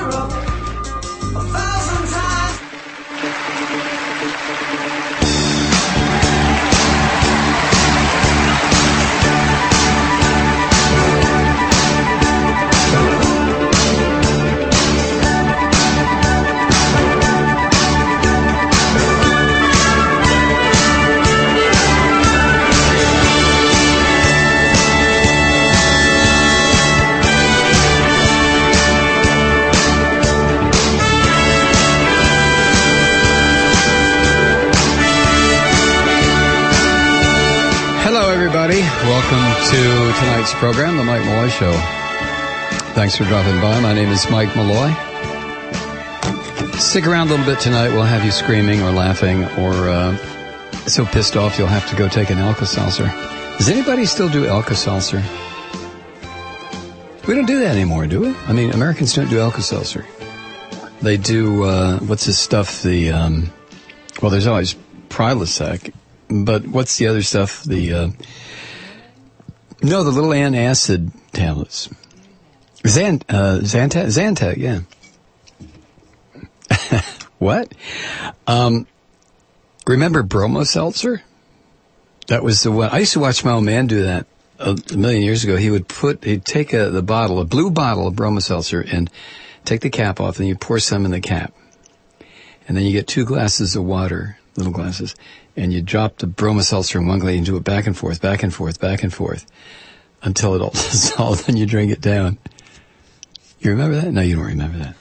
Europe 1,000 times. Welcome to tonight's program, The Mike Malloy Show. Thanks for dropping by. My name is Mike Malloy. Stick around a little bit tonight. We'll have you screaming or laughing or so pissed off you'll have to go take an Alka-Seltzer. Does anybody still do Alka-Seltzer? We don't do that anymore, do we? I mean, Americans don't do Alka-Seltzer. They do, what's this stuff? Well, there's always Prilosec. But what's the other stuff? The little antacid tablets. Zantac, yeah. What? Remember Bromo-Seltzer? That was the one. I used to watch my old man do that a million years ago. He'd take a blue bottle of Bromo-Seltzer and take the cap off, and you pour some in the cap. And then you get 2 glasses of water, little glasses, and you drop the Bromo-Seltzer in one glass and do it back and forth, until it all dissolves, and you drink it down. You remember that? No, you don't remember that.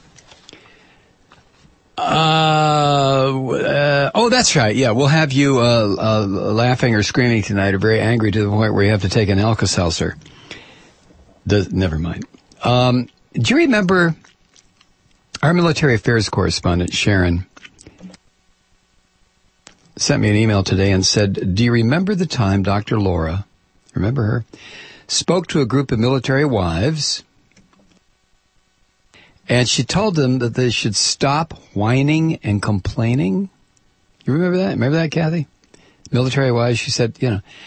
Oh, that's right. Yeah, we'll have you laughing or screaming tonight or very angry to the point where you have to take an Alka-Seltzer. Never mind. Do you remember our military affairs correspondent, Sharon, sent me an email today and said, do you remember the time Dr. Laura, remember her, spoke to a group of military wives, and she told them that they should stop whining and complaining? You remember that? Remember that, Kathy? Military wives, she said,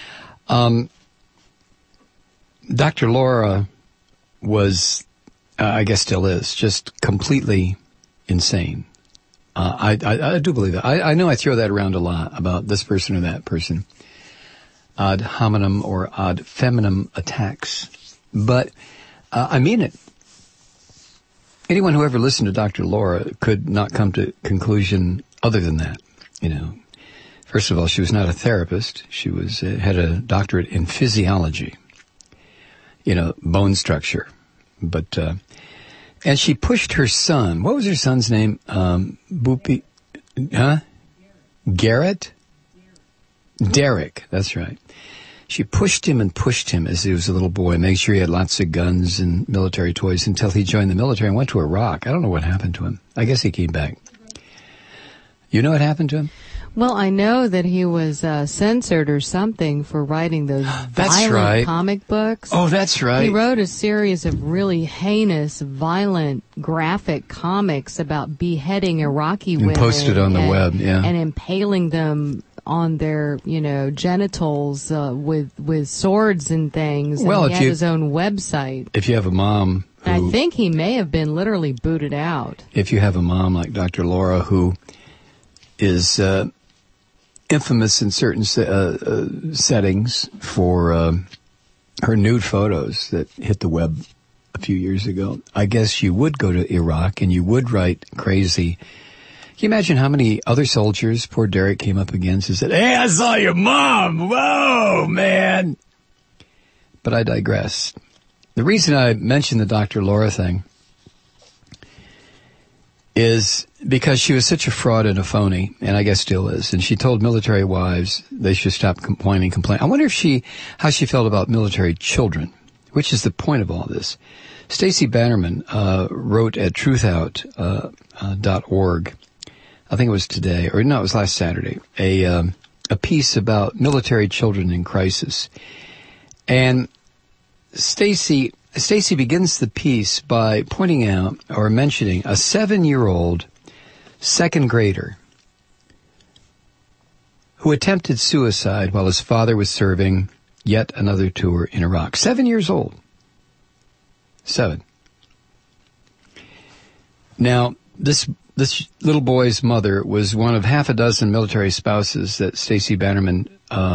Dr. Laura was, I guess still is, just completely insane. I do believe that. I know I throw that around a lot about this person or that person. Ad hominem or ad femininem attacks. But I mean it. Anyone who ever listened to Dr. Laura could not come to conclusion other than that. First of all, she was not a therapist. She was had a doctorate in physiology. Bone structure. But and she pushed her son. What was her son's name? Boopy, huh? Garrett? Derek, that's right. She pushed him as he was a little boy, made sure he had lots of guns and military toys until he joined the military and went to Iraq. I don't know what happened to him. I guess he came back. You know what happened to him? Well, I know that he was censored or something for writing those violent comic books. Oh, that's right. He wrote a series of really heinous, violent, graphic comics about beheading Iraqi women. And posted on the web, yeah. And impaling them on their, genitals with swords and things. Well, and he had his own website. If you have a mom I think he may have been literally booted out. If you have a mom like Dr. Laura who is infamous in certain settings for her nude photos that hit the web a few years ago, I guess you would go to Iraq and you would write crazy. Can you imagine how many other soldiers poor Derek came up against and said, "Hey, I saw your mom. Whoa, man." But I digress. The reason I mentioned the Dr. Laura thing is because she was such a fraud and a phony, and I guess still is. And she told military wives they should stop complaining. I wonder how she felt about military children, which is the point of all this. Stacey Bannerman wrote at truthout.org, I think it was today, or no, it was last Saturday, a piece about military children in crisis. And Stacey begins the piece by pointing out or mentioning a 7-year-old second grader who attempted suicide while his father was serving yet another tour in Iraq. 7 years old. 7. Now, this little boy's mother was one of half a dozen military spouses that Stacey Bannerman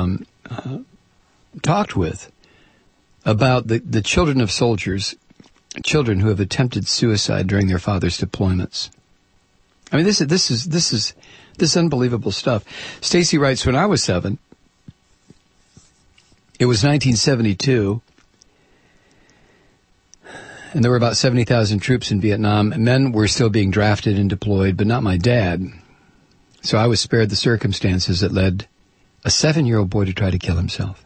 talked with about the children of soldiers, children who have attempted suicide during their father's deployments. I mean, this is unbelievable stuff. Stacey writes, when I was 7, it was 1972, and there were about 70,000 troops in Vietnam. Men were still being drafted and deployed, but not my dad. So I was spared the circumstances that led a 7-year-old boy to try to kill himself.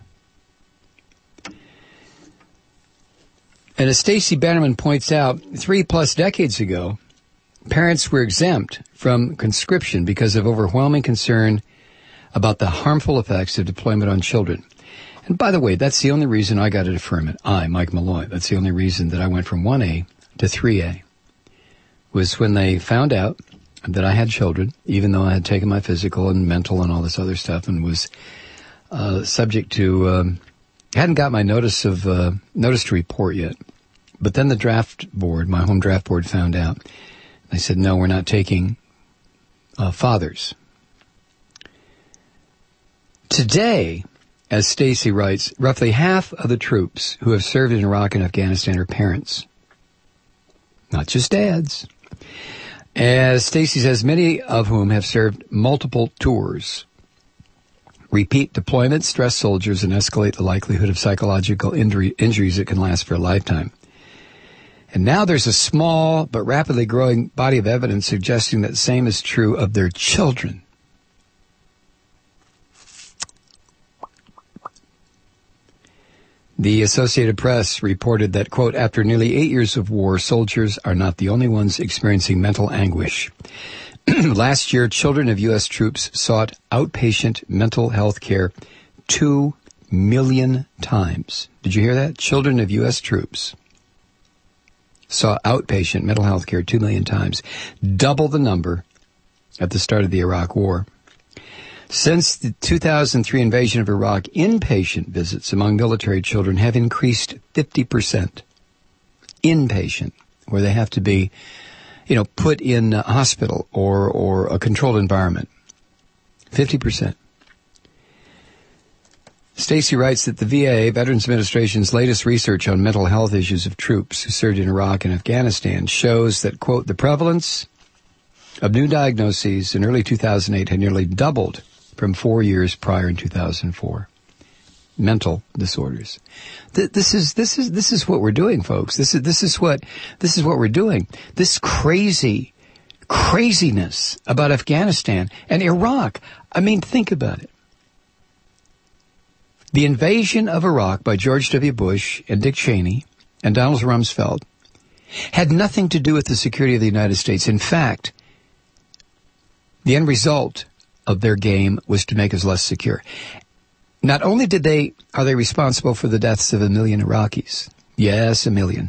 And as Stacey Bannerman points out, 3+ decades ago, parents were exempt from conscription because of overwhelming concern about the harmful effects of deployment on children. And by the way, that's the only reason I got a deferment. Mike Malloy, that's the only reason that I went from 1A to 3A, was when they found out that I had children, even though I had taken my physical and mental and all this other stuff and was subject to, hadn't got my notice to report yet. But then the draft board, my home draft board, found out. They said, no, we're not taking fathers. Today, as Stacey writes, roughly half of the troops who have served in Iraq and Afghanistan are parents, not just dads. As Stacey says, many of whom have served multiple tours. Repeat deployments stress soldiers and escalate the likelihood of psychological injuries that can last for a lifetime. And now there's a small but rapidly growing body of evidence suggesting that the same is true of their children. The Associated Press reported that, quote, after nearly 8 years of war, soldiers are not the only ones experiencing mental anguish. Last year, children of U.S. troops sought outpatient mental health care 2 million times. Did you hear that? Children of U.S. troops saw outpatient mental health care 2 million times, double the number at the start of the Iraq War. Since the 2003 invasion of Iraq, inpatient visits among military children have increased 50%. Inpatient, where they have to be, put in a hospital or a controlled environment. 50%. Stacey writes that the VA, Veterans Administration's latest research on mental health issues of troops who served in Iraq and Afghanistan shows that, quote, the prevalence of new diagnoses in early 2008 had nearly doubled from 4 years prior in 2004. Mental disorders. This is what we're doing, folks. This is what we're doing. This craziness about Afghanistan and Iraq. I mean, think about it. The invasion of Iraq by George W. Bush and Dick Cheney and Donald Rumsfeld had nothing to do with the security of the United States. In fact, the end result of their game was to make us less secure. Not only are they responsible for the deaths of 1 million Iraqis. Yes, 1 million.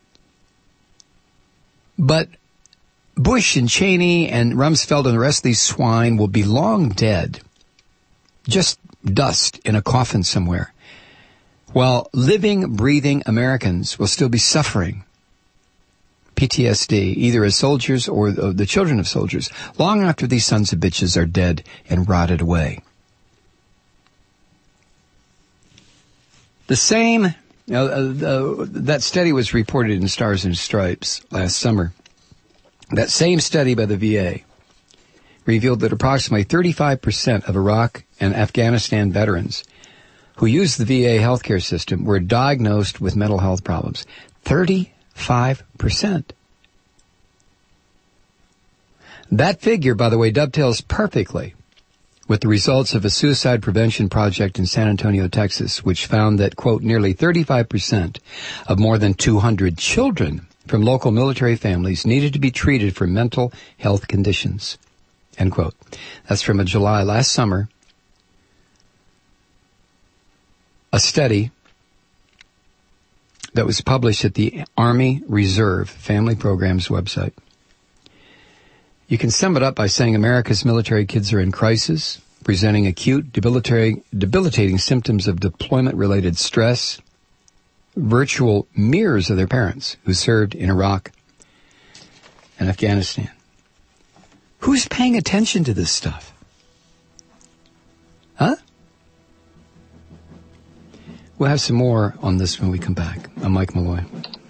But Bush and Cheney and Rumsfeld and the rest of these swine will be long dead. Just dust in a coffin somewhere. While living, breathing Americans will still be suffering PTSD, either as soldiers or the children of soldiers, long after these sons of bitches are dead and rotted away. The same, that study was reported in Stars and Stripes last summer. That same study by the VA revealed that approximately 35% of Iraq and Afghanistan veterans who used the VA healthcare system were diagnosed with mental health problems. 35%. That figure, by the way, dovetails perfectly with the results of a suicide prevention project in San Antonio, Texas, which found that, quote, nearly 35% of more than 200 children from local military families needed to be treated for mental health conditions, end quote. That's from July last summer. A study that was published at the Army Reserve Family Programs website. You can sum it up by saying America's military kids are in crisis, presenting acute, debilitating symptoms of deployment-related stress, virtual mirrors of their parents who served in Iraq and Afghanistan. Who's paying attention to this stuff? Huh? We'll have some more on this when we come back. I'm Mike Malloy.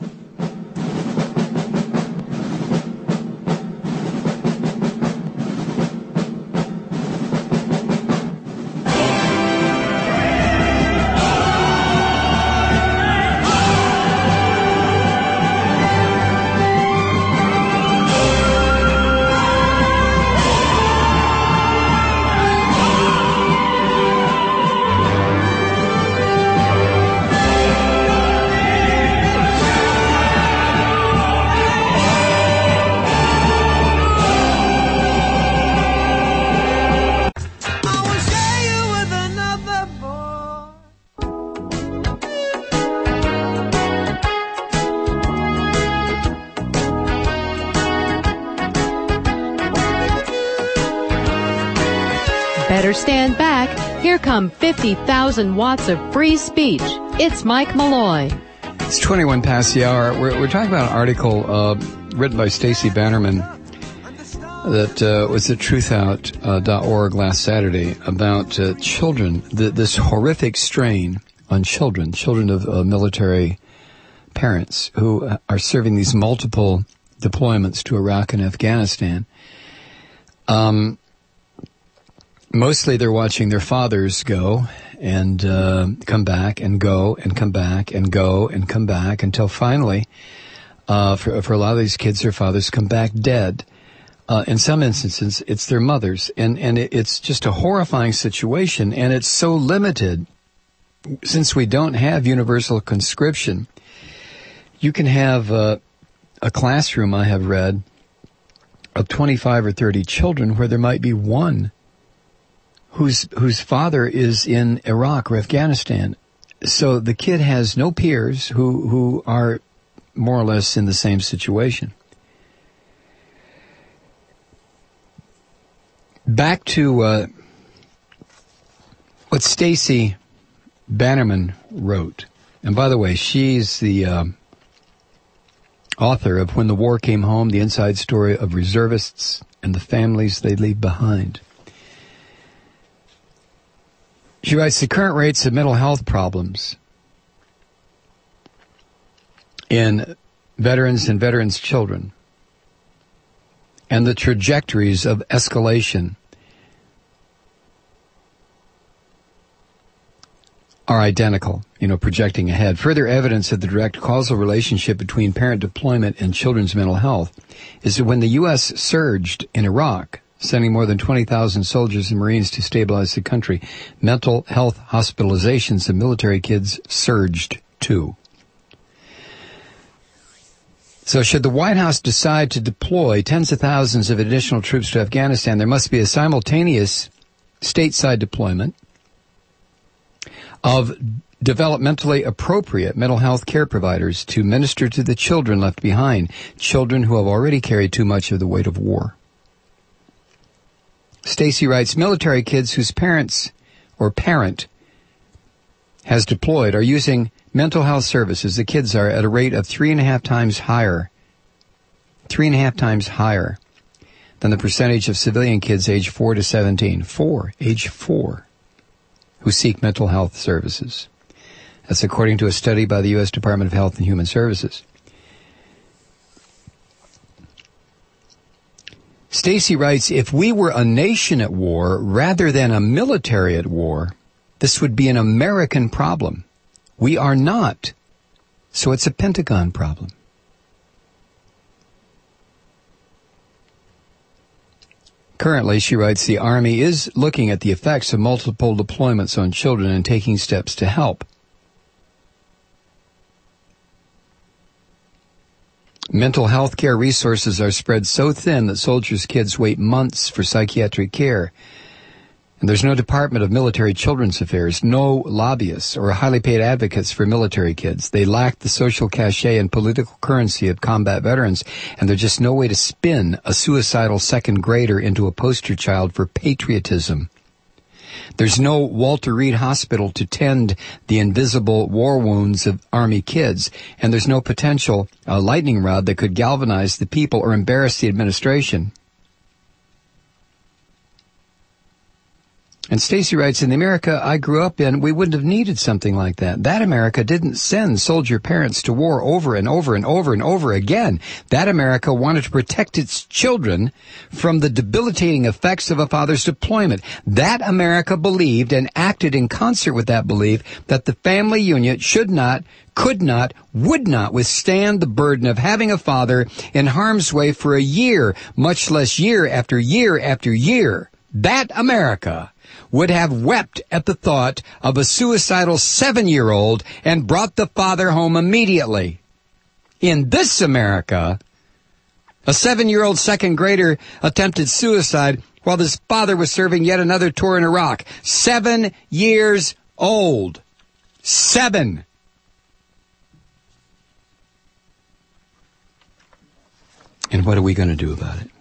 Better stand back. Here come 50,000 watts of free speech. It's Mike Malloy. It's 21 past the hour. We're talking about an article written by Stacey Bannerman that was at truthout.org last Saturday about children, this horrific strain on children of military parents who are serving these multiple deployments to Iraq and Afghanistan. Mostly they're watching their fathers go and come back and go and come back and go and come back until finally, for a lot of these kids, their fathers come back dead. In some instances, it's their mothers. And it's just a horrifying situation, and it's so limited since we don't have universal conscription. You can have a classroom, I have read, of 25 or 30 children where there might be one whose father is in Iraq or Afghanistan. So the kid has no peers who are more or less in the same situation. Back to what Stacey Bannerman wrote. And by the way, she's the author of When the War Came Home, the Inside Story of Reservists and the Families They Leave Behind. She writes, the current rates of mental health problems in veterans and veterans' children and the trajectories of escalation are identical, projecting ahead. Further evidence of the direct causal relationship between parent deployment and children's mental health is that when the U.S. surged in Iraq, sending more than 20,000 soldiers and Marines to stabilize the country, mental health hospitalizations of military kids surged too. So should the White House decide to deploy tens of thousands of additional troops to Afghanistan, there must be a simultaneous stateside deployment of developmentally appropriate mental health care providers to minister to the children left behind, children who have already carried too much of the weight of war. Stacey writes, military kids whose parents or parent has deployed are using mental health services. The kids are at a rate of 3.5 times higher than the percentage of civilian kids age 4 to 17. Age 4, who seek mental health services. That's according to a study by the U.S. Department of Health and Human Services. Stacey writes, if we were a nation at war rather than a military at war, this would be an American problem. We are not. So it's a Pentagon problem. Currently, she writes, the Army is looking at the effects of multiple deployments on children and taking steps to help. Mental health care resources are spread so thin that soldiers' kids wait months for psychiatric care. And there's no Department of Military Children's Affairs, no lobbyists or highly paid advocates for military kids. They lack the social cachet and political currency of combat veterans, and there's just no way to spin a suicidal second grader into a poster child for patriotism. There's no Walter Reed Hospital to tend the invisible war wounds of Army kids. And there's no potential lightning rod that could galvanize the people or embarrass the administration. And Stacy writes, in the America I grew up in, we wouldn't have needed something like that. That America didn't send soldier parents to war over and over and over and over again. That America wanted to protect its children from the debilitating effects of a father's deployment. That America believed and acted in concert with that belief that the family unit should not, could not, would not withstand the burden of having a father in harm's way for a year, much less year after year after year. That America would have wept at the thought of a suicidal 7-year-old and brought the father home immediately. In this America, a 7-year-old second grader attempted suicide while his father was serving yet another tour in Iraq. 7 years old. 7. And what are we going to do about it?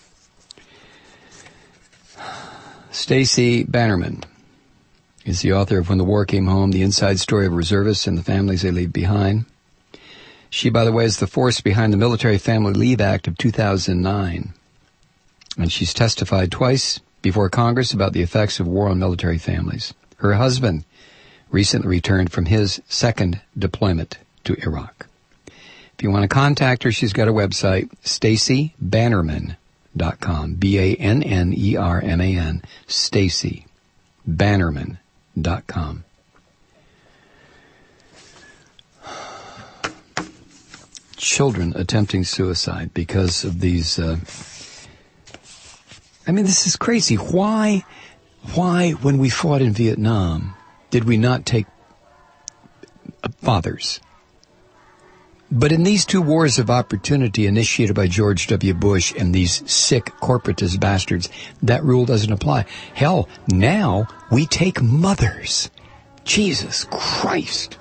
Stacy Bannerman is the author of When the War Came Home, the inside story of reservists and the families they leave behind. She, by the way, is the force behind the Military Family Leave Act of 2009. And she's testified twice before Congress about the effects of war on military families. Her husband recently returned from his second deployment to Iraq. If you want to contact her, she's got a website, StacyBannerman.com, Bannerman, StacyBannerman.com. Children attempting suicide because of these, this is crazy. Why, when we fought in Vietnam, did we not take fathers? But in these two wars of opportunity initiated by George W. Bush and these sick corporatist bastards, that rule doesn't apply. Hell, now we take mothers. Jesus Christ.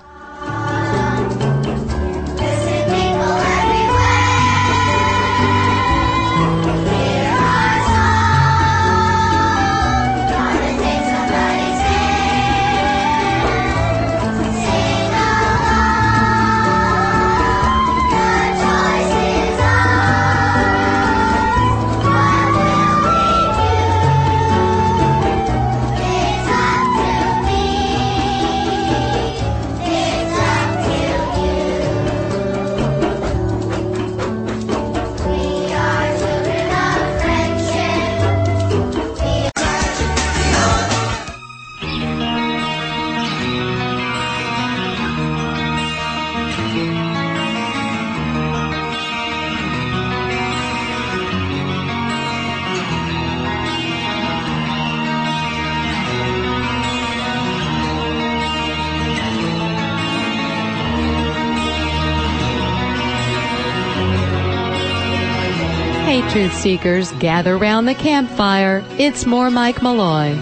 Truth seekers, gather round the campfire. It's more Mike Malloy.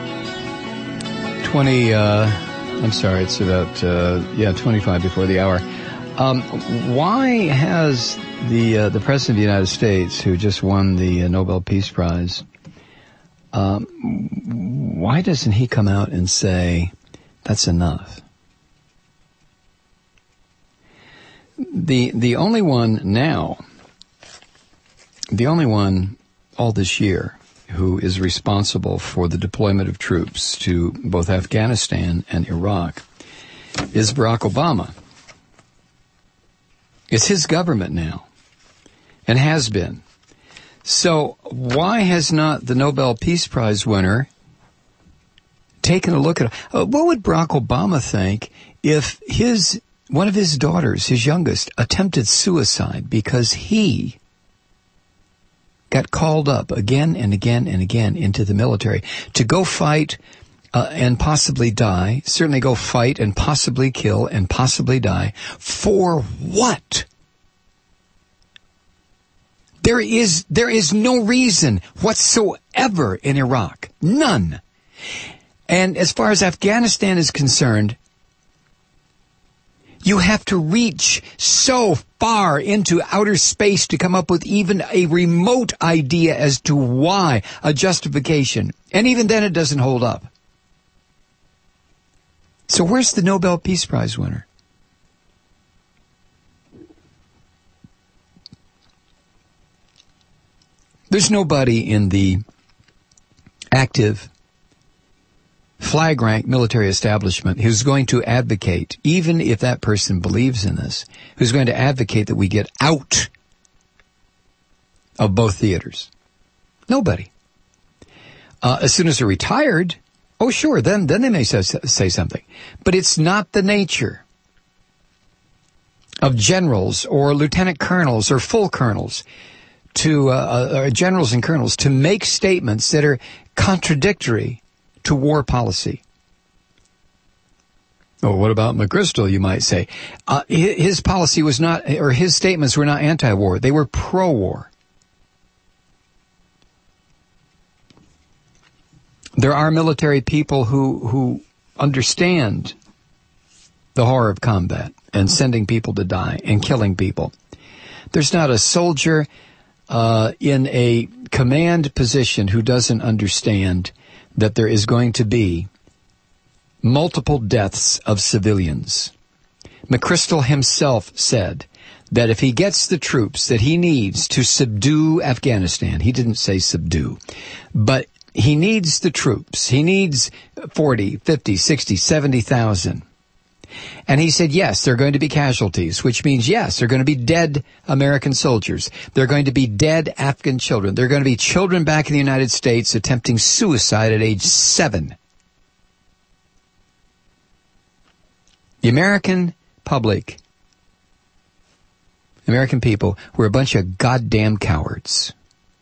It's about 25 before the hour. Why has the President of the United States, who just won the Nobel Peace Prize, why doesn't he come out and say, that's enough? The only one all this year who is responsible for the deployment of troops to both Afghanistan and Iraq is Barack Obama. It's his government now, and has been. So why has not the Nobel Peace Prize winner taken a look at what would Barack Obama think if one of his daughters, his youngest, attempted suicide because he got called up again and again and again into the military to go fight and possibly die, certainly go fight and possibly kill and possibly die. For what? There is no reason whatsoever in Iraq. None. And as far as Afghanistan is concerned, you have to reach so far into outer space to come up with even a remote idea as to why, a justification. And even then it doesn't hold up. So where's the Nobel Peace Prize winner? There's nobody in the active flag rank military establishment who's going to advocate, even if that person believes in this, who's going to advocate that we get out of both theaters. Nobody. As soon as they're retired, oh sure, then they may say something. But it's not the nature of generals or lieutenant colonels or full colonels to generals and colonels to make statements that are contradictory to war policy. Oh, what about McChrystal, you might say? His policy was not, or his statements were not anti-war. They were pro-war. There are military people who understand the horror of combat and sending people to die and killing people. There's not a soldier in a command position who doesn't understand that there is going to be multiple deaths of civilians. McChrystal himself said that if he gets the troops that he needs to subdue Afghanistan, he didn't say subdue, but he needs the troops. He needs 40, 50, 60, 70,000. And he said, yes, there are going to be casualties, which means, yes, there are going to be dead American soldiers. There are going to be dead Afghan children. There are going to be children back in the United States attempting suicide at age 7. The American public, American people, were a bunch of goddamn cowards.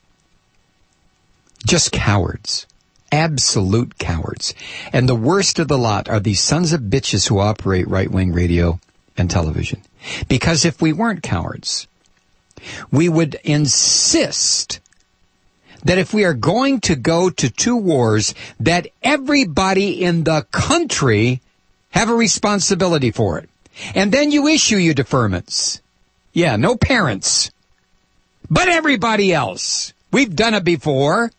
Just cowards. Absolute cowards. And the worst of the lot are these sons of bitches who operate right-wing radio and television. Because if we weren't cowards, we would insist that if we are going to go to 2 wars, that everybody in the country have a responsibility for it. And then you issue your deferments. Yeah, no parents. But everybody else. We've done it before.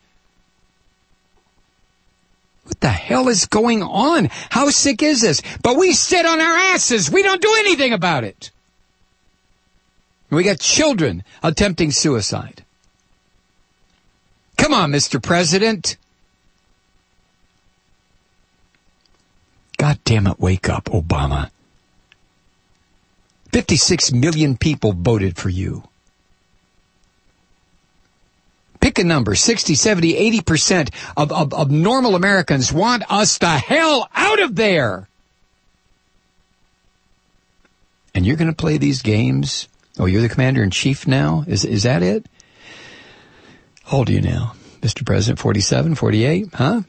What the hell is going on? How sick is this? But we sit on our asses. We don't do anything about it. We got children attempting suicide. Come on, Mr. President. God damn it, wake up, Obama. 56 million people voted for you. Pick a number, 60, 70, 80% of normal Americans want us the hell out of there. And you're going to play these games? Oh, you're the commander-in-chief now? Is that it? How old are you now, Mr. President? 47, 48, huh?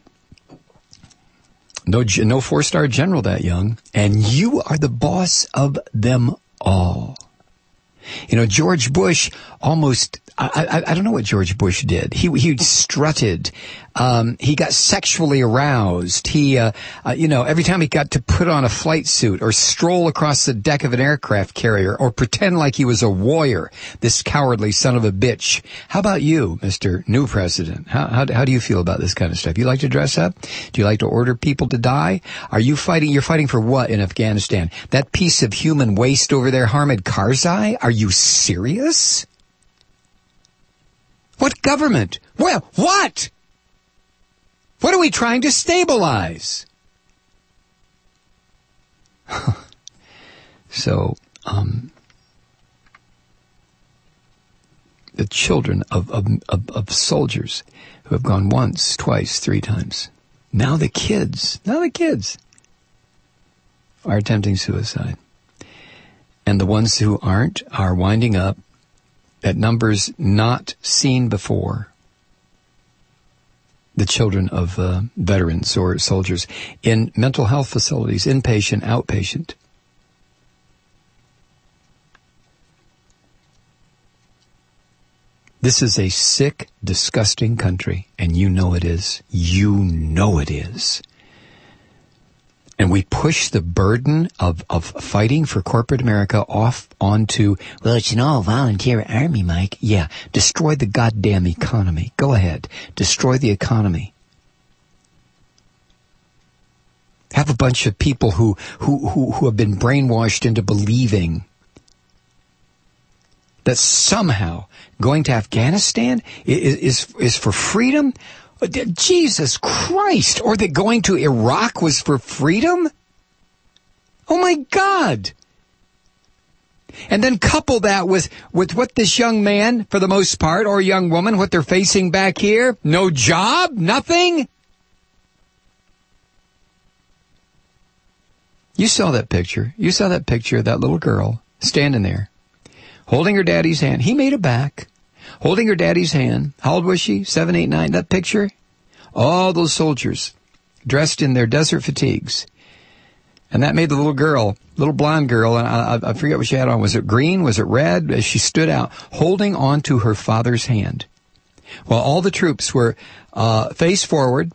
No 4-star general that young. And you are the boss of them all. You know, George Bush almost, I don't know what George Bush did. He strutted. He got sexually aroused. He, every time he got to put on a flight suit or stroll across the deck of an aircraft carrier or pretend like he was a warrior, this cowardly son of a bitch. How about you, Mr. New President? How do you feel about this kind of stuff? You like to dress up? Do you like to order people to die? Are you fighting? You're fighting for what in Afghanistan? That piece of human waste over there, Hamid Karzai? Are you serious? What government? Well, what? What are we trying to stabilize? So, the children of soldiers who have gone once, twice, 3 times. Now the kids are attempting suicide. And the ones who aren't are winding up at numbers not seen before. The children of veterans or soldiers in mental health facilities, inpatient, outpatient. This is a sick, disgusting country, and you know it is. You know it is. And we push the burden of fighting for corporate America off onto, well, it's an all-volunteer army, Mike. Yeah, destroy the goddamn economy. Go ahead. Destroy the economy. Have a bunch of people who have been brainwashed into believing that somehow going to Afghanistan is for freedom? Jesus Christ! Or that going to Iraq was for freedom? Oh my God! And then couple that with what this young man, for the most part, or young woman, what they're facing back here. No job? Nothing? You saw that picture. You saw that picture of that little girl standing there, holding her daddy's hand. He made it back. Holding her daddy's hand. How old was she? 7, 8, 9. That picture? All those soldiers dressed in their desert fatigues. And that made the little girl, little blonde girl, and I forget what she had on. Was it green? Was it red? As she stood out, holding on to her father's hand. While all the troops were face forward,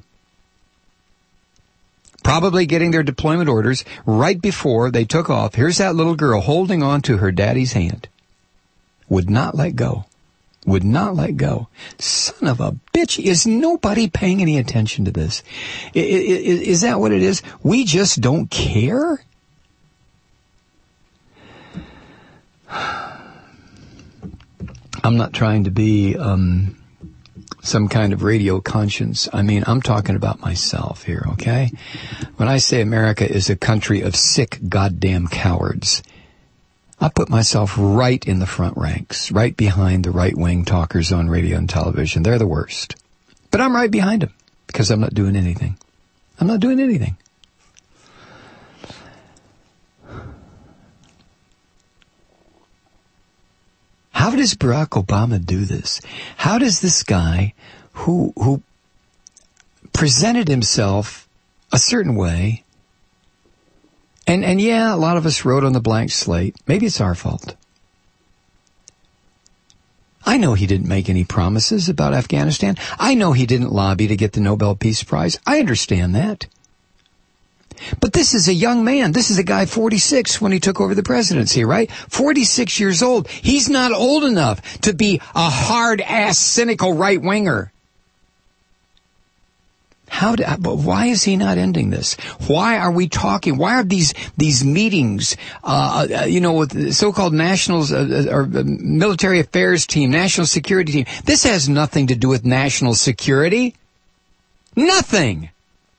probably getting their deployment orders right before they took off. Here's that little girl holding on to her daddy's hand. Would not let go. Would not let go. Son of a bitch. Is nobody paying any attention to this? Is that what it is? We just don't care? I'm not trying to be some kind of radio conscience. I mean, I'm talking about myself here, okay? When I say America is a country of sick goddamn cowards, I put myself right in the front ranks, right behind the right-wing talkers on radio and television. They're the worst. But I'm right behind them because I'm not doing anything. I'm not doing anything. How does Barack Obama do this? How does this guy who presented himself a certain way, and yeah, a lot of us wrote on the blank slate. Maybe it's our fault. I know he didn't make any promises about Afghanistan. I know he didn't lobby to get the Nobel Peace Prize. I understand that. But this is a young man. This is a guy 46 when he took over the presidency, right? 46 years old. He's not old enough to be a hard-ass, cynical right-winger. Why is he not ending this? Why are we talking? Why are these meetings, with the so-called nationals or military affairs team, national security team? This has nothing to do with national security. Nothing.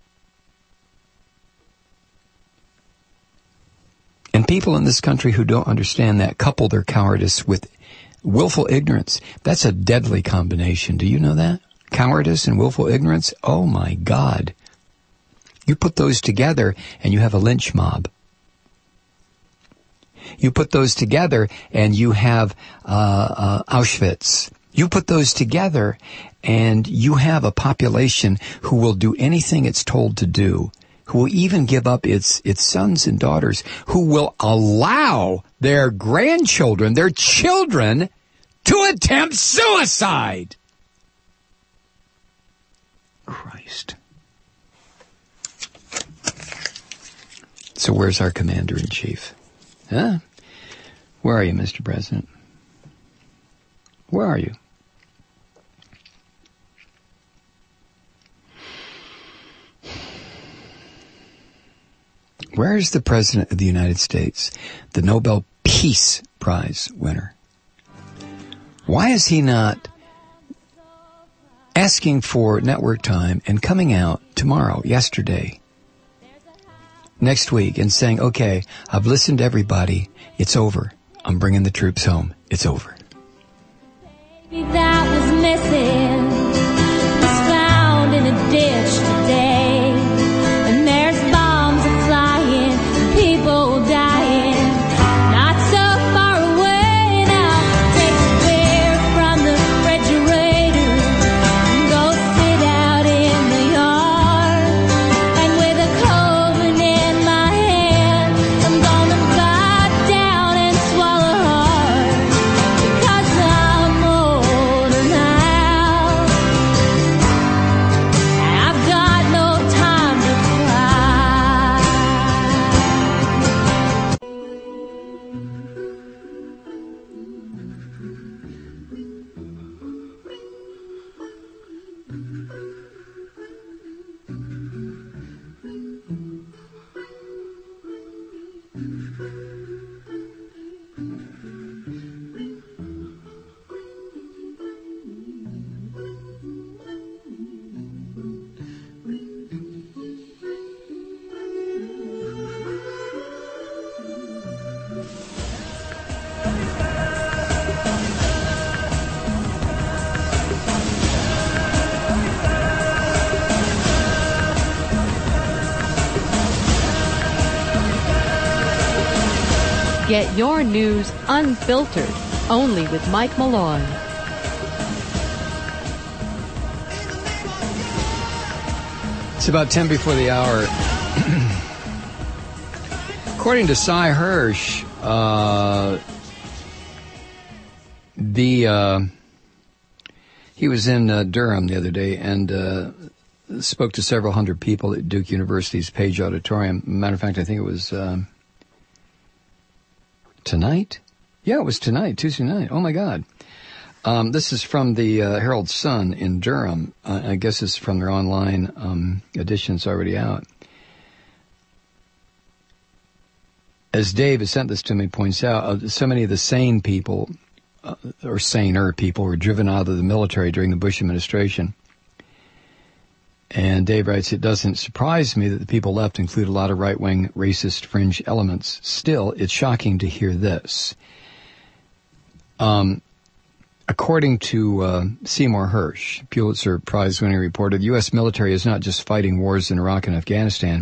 And people in this country who don't understand that couple their cowardice with willful ignorance. That's a deadly combination. Do you know that? Cowardice and willful ignorance? Oh my God. You put those together and you have a lynch mob. You put those together and you have Auschwitz. You put those together and you have a population who will do anything it's told to do, who will even give up its sons and daughters, who will allow their grandchildren, their children, to attempt suicide. Christ. So where's our commander-in-chief? Huh? Where are you, Mr. President? Where are you? Where is the President of the United States, the Nobel Peace Prize winner? Why is he not asking for network time and coming out tomorrow, yesterday, next week, and saying, okay, I've listened to everybody. It's over. I'm bringing the troops home. It's over. That was missing was found in a ditch today, and there's bombs flying and people dying. Not so far away now. Take a beer from the refrigerator and go sit out in the yard. And with a Coleman in my hand, I'm gonna bite down and swallow hard, because I'm old and Get your news unfiltered, only with Mike Malloy. It's about 10 before the hour. According to Cy Hirsch, he was in Durham the other day and spoke to several hundred people at Duke University's Page Auditorium. Matter of fact, I think it was tonight? Yeah, it was tonight, Tuesday night. Oh, my God. This is from the Herald Sun in Durham. I guess it's from their online edition. It's already out. As Dave has sent this to me, points out, so many of the sane people, or saner people, were driven out of the military during the Bush administration. And Dave writes, it doesn't surprise me that the people left include a lot of right-wing racist fringe elements. Still, it's shocking to hear this. According to Seymour Hersh, Pulitzer Prize-winning reporter, the U.S. military is not just fighting wars in Iraq and Afghanistan.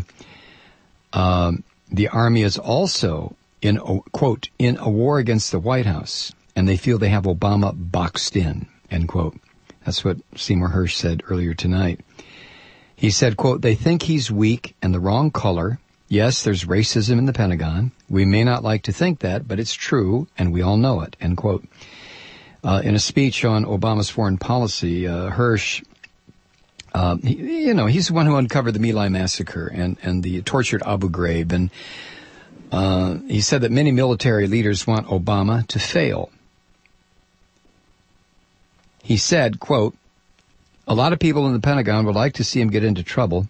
The Army is also, quote, in a war against the White House, and they feel they have Obama boxed in, end quote. That's what Seymour Hersh said earlier tonight. He said, quote, they think he's weak and the wrong color. Yes, there's racism in the Pentagon. We may not like to think that, but it's true, and we all know it, end quote. In a speech on Obama's foreign policy, Hersh, he's the one who uncovered the My Lai massacre and the tortured Abu Ghraib. And he said that many military leaders want Obama to fail. He said, quote, a lot of people in the Pentagon would like to see him get into trouble.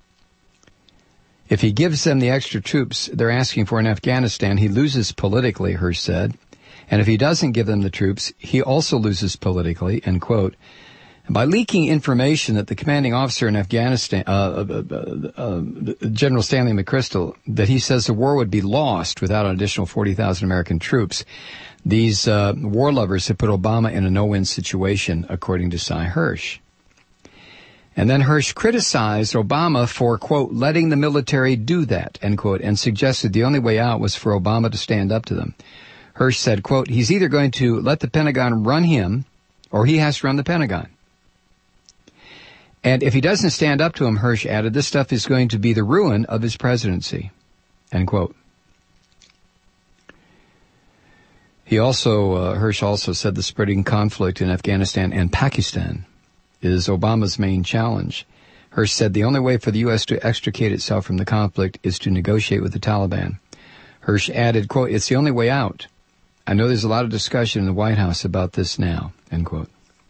If he gives them the extra troops they're asking for in Afghanistan, he loses politically, Hersh said. And if he doesn't give them the troops, he also loses politically, end quote. By leaking information that the commanding officer in Afghanistan, General Stanley McChrystal, that he says the war would be lost without an additional 40,000 American troops, these war lovers have put Obama in a no-win situation, according to Cy Hirsch. And then Hirsch criticized Obama for, quote, letting the military do that, end quote, and suggested the only way out was for Obama to stand up to them. Hirsch said, quote, he's either going to let the Pentagon run him or he has to run the Pentagon. And if he doesn't stand up to him, Hirsch added, this stuff is going to be the ruin of his presidency, end quote. He also, Hirsch also said the spreading conflict in Afghanistan and Pakistan is Obama's main challenge. Hirsch said the only way for the U.S. to extricate itself from the conflict is to negotiate with the Taliban. Hirsch added, quote, it's the only way out. I know there's a lot of discussion in the White House about this now, end quote.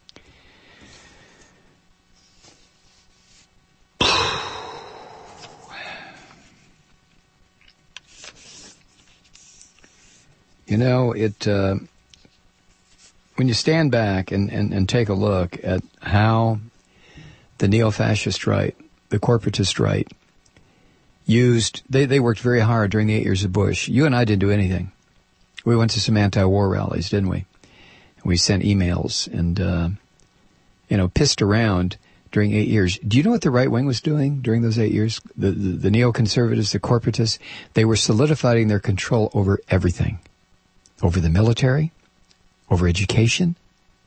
You know, when you stand back and take a look at how the neo-fascist right, the corporatist right, they worked very hard during the 8 years of Bush. You and I didn't do anything. We went to some anti-war rallies, didn't we? We sent emails and, pissed around during 8 years. Do you know what the right wing was doing during those 8 years? The neoconservatives, the corporatists, they were solidifying their control over everything. Over the military, over education,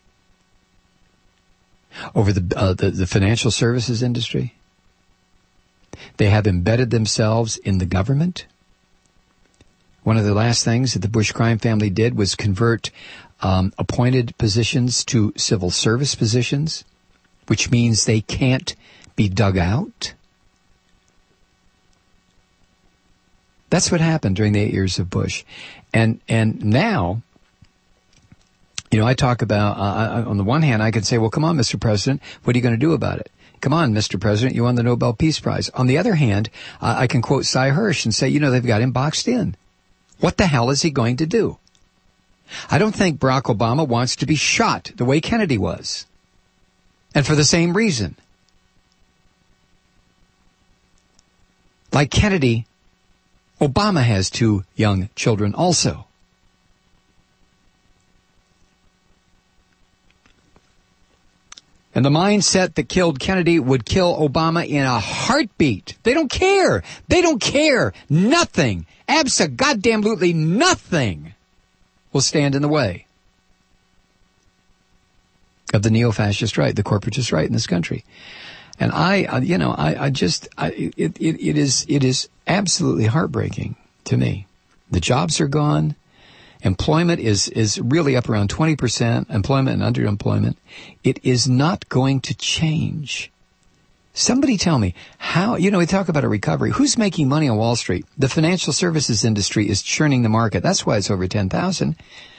over the financial services industry. They have embedded themselves in the government. One of the last things that the Bush crime family did was convert appointed positions to civil service positions, which means they can't be dug out. That's what happened during the 8 years of Bush. And now, I talk about, on the one hand, I could say, well, come on, Mr. President, what are you going to do about it? Come on, Mr. President, you won the Nobel Peace Prize. On the other hand, I can quote Cy Hirsch and say, they've got him boxed in. What the hell is he going to do? I don't think Barack Obama wants to be shot the way Kennedy was. And for the same reason. Like Kennedy, Obama has 2 young children also. And the mindset that killed Kennedy would kill Obama in a heartbeat. They don't care. They don't care. Nothing. Abso-goddamn-lutely nothing will stand in the way of the neo-fascist right, the corporatist right in this country. And it is absolutely heartbreaking to me. The jobs are gone. Employment is really up around 20%, employment and underemployment. It is not going to change. Somebody tell me how, we talk about a recovery. Who's making money on Wall Street? The financial services industry is churning the market. That's why it's over 10,000.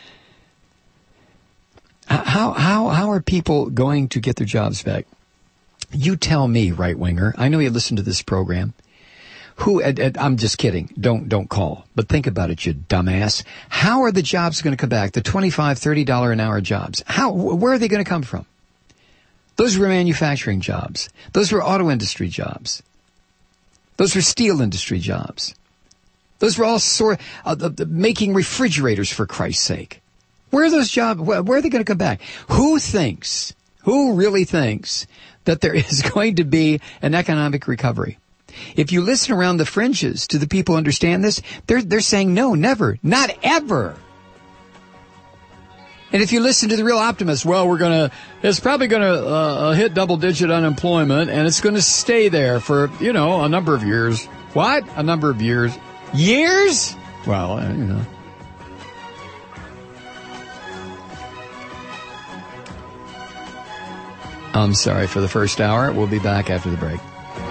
How are people going to get their jobs back? You tell me, right-winger. I know you listen to this program. I'm just kidding. Don't call. But think about it, you dumbass. How are the jobs going to come back? The $25, $30 an hour jobs. Where are they going to come from? Those were manufacturing jobs. Those were auto industry jobs. Those were steel industry jobs. Those were all making refrigerators, for Christ's sake. Where are those jobs? Where are they going to come back? Who really thinks that there is going to be an economic recovery? If you listen around the fringes to the people who understand this, they're saying no, never, not ever. And if you listen to the real optimists, it's probably going to hit double-digit unemployment, and it's going to stay there for, a number of years. What? A number of years. Years? Well, I'm sorry for the first hour. We'll be back after the break.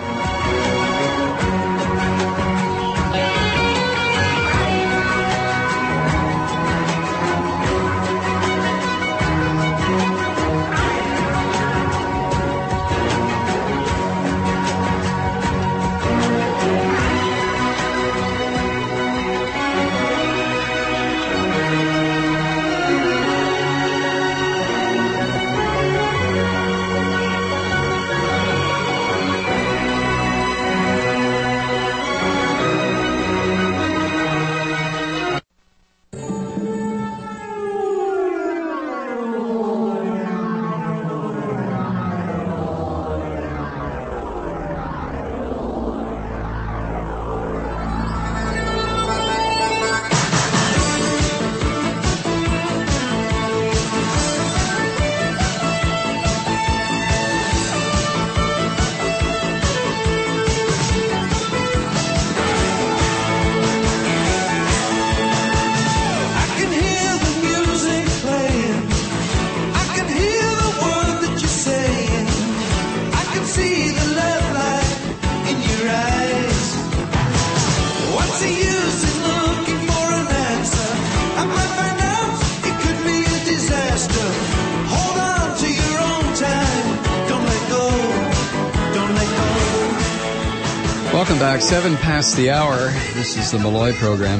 Welcome back. 7 past the hour. This is the Malloy program.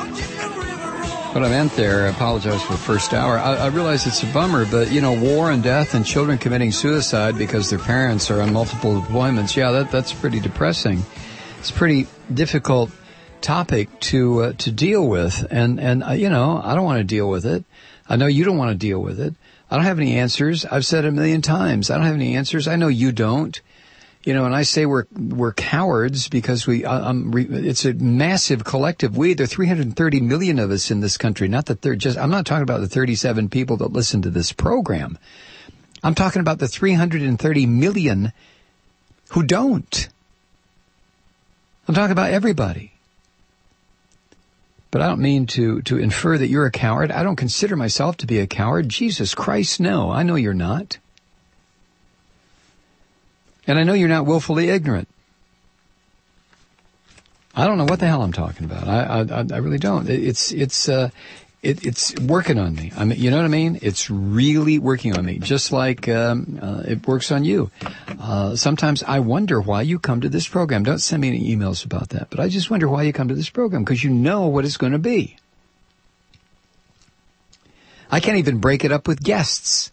What I meant there, I apologize for the first hour. I realize it's a bummer, but, war and death and children committing suicide because their parents are on multiple deployments. Yeah, that's pretty depressing. It's a pretty difficult topic to deal with. And I don't want to deal with it. I know you don't want to deal with it. I don't have any answers. I've said it a million times. I don't have any answers. I know you don't. And I say we're cowards because it's a massive collective we. There are 330 million of us in this country. Not that I'm not talking about the 37 people that listen to this program. I'm talking about the 330 million who don't. I'm talking about everybody. But I don't mean to infer that you're a coward. I don't consider myself to be a coward. Jesus Christ, no. I know you're not. And I know you're not willfully ignorant. I don't know what the hell I'm talking about. I really don't. It's working on me. I mean, you know what I mean? It's really working on me, just like it works on you. Sometimes I wonder why you come to this program. Don't send me any emails about that, but I just wonder why you come to this program, because you know what it's going to be. I can't even break it up with guests.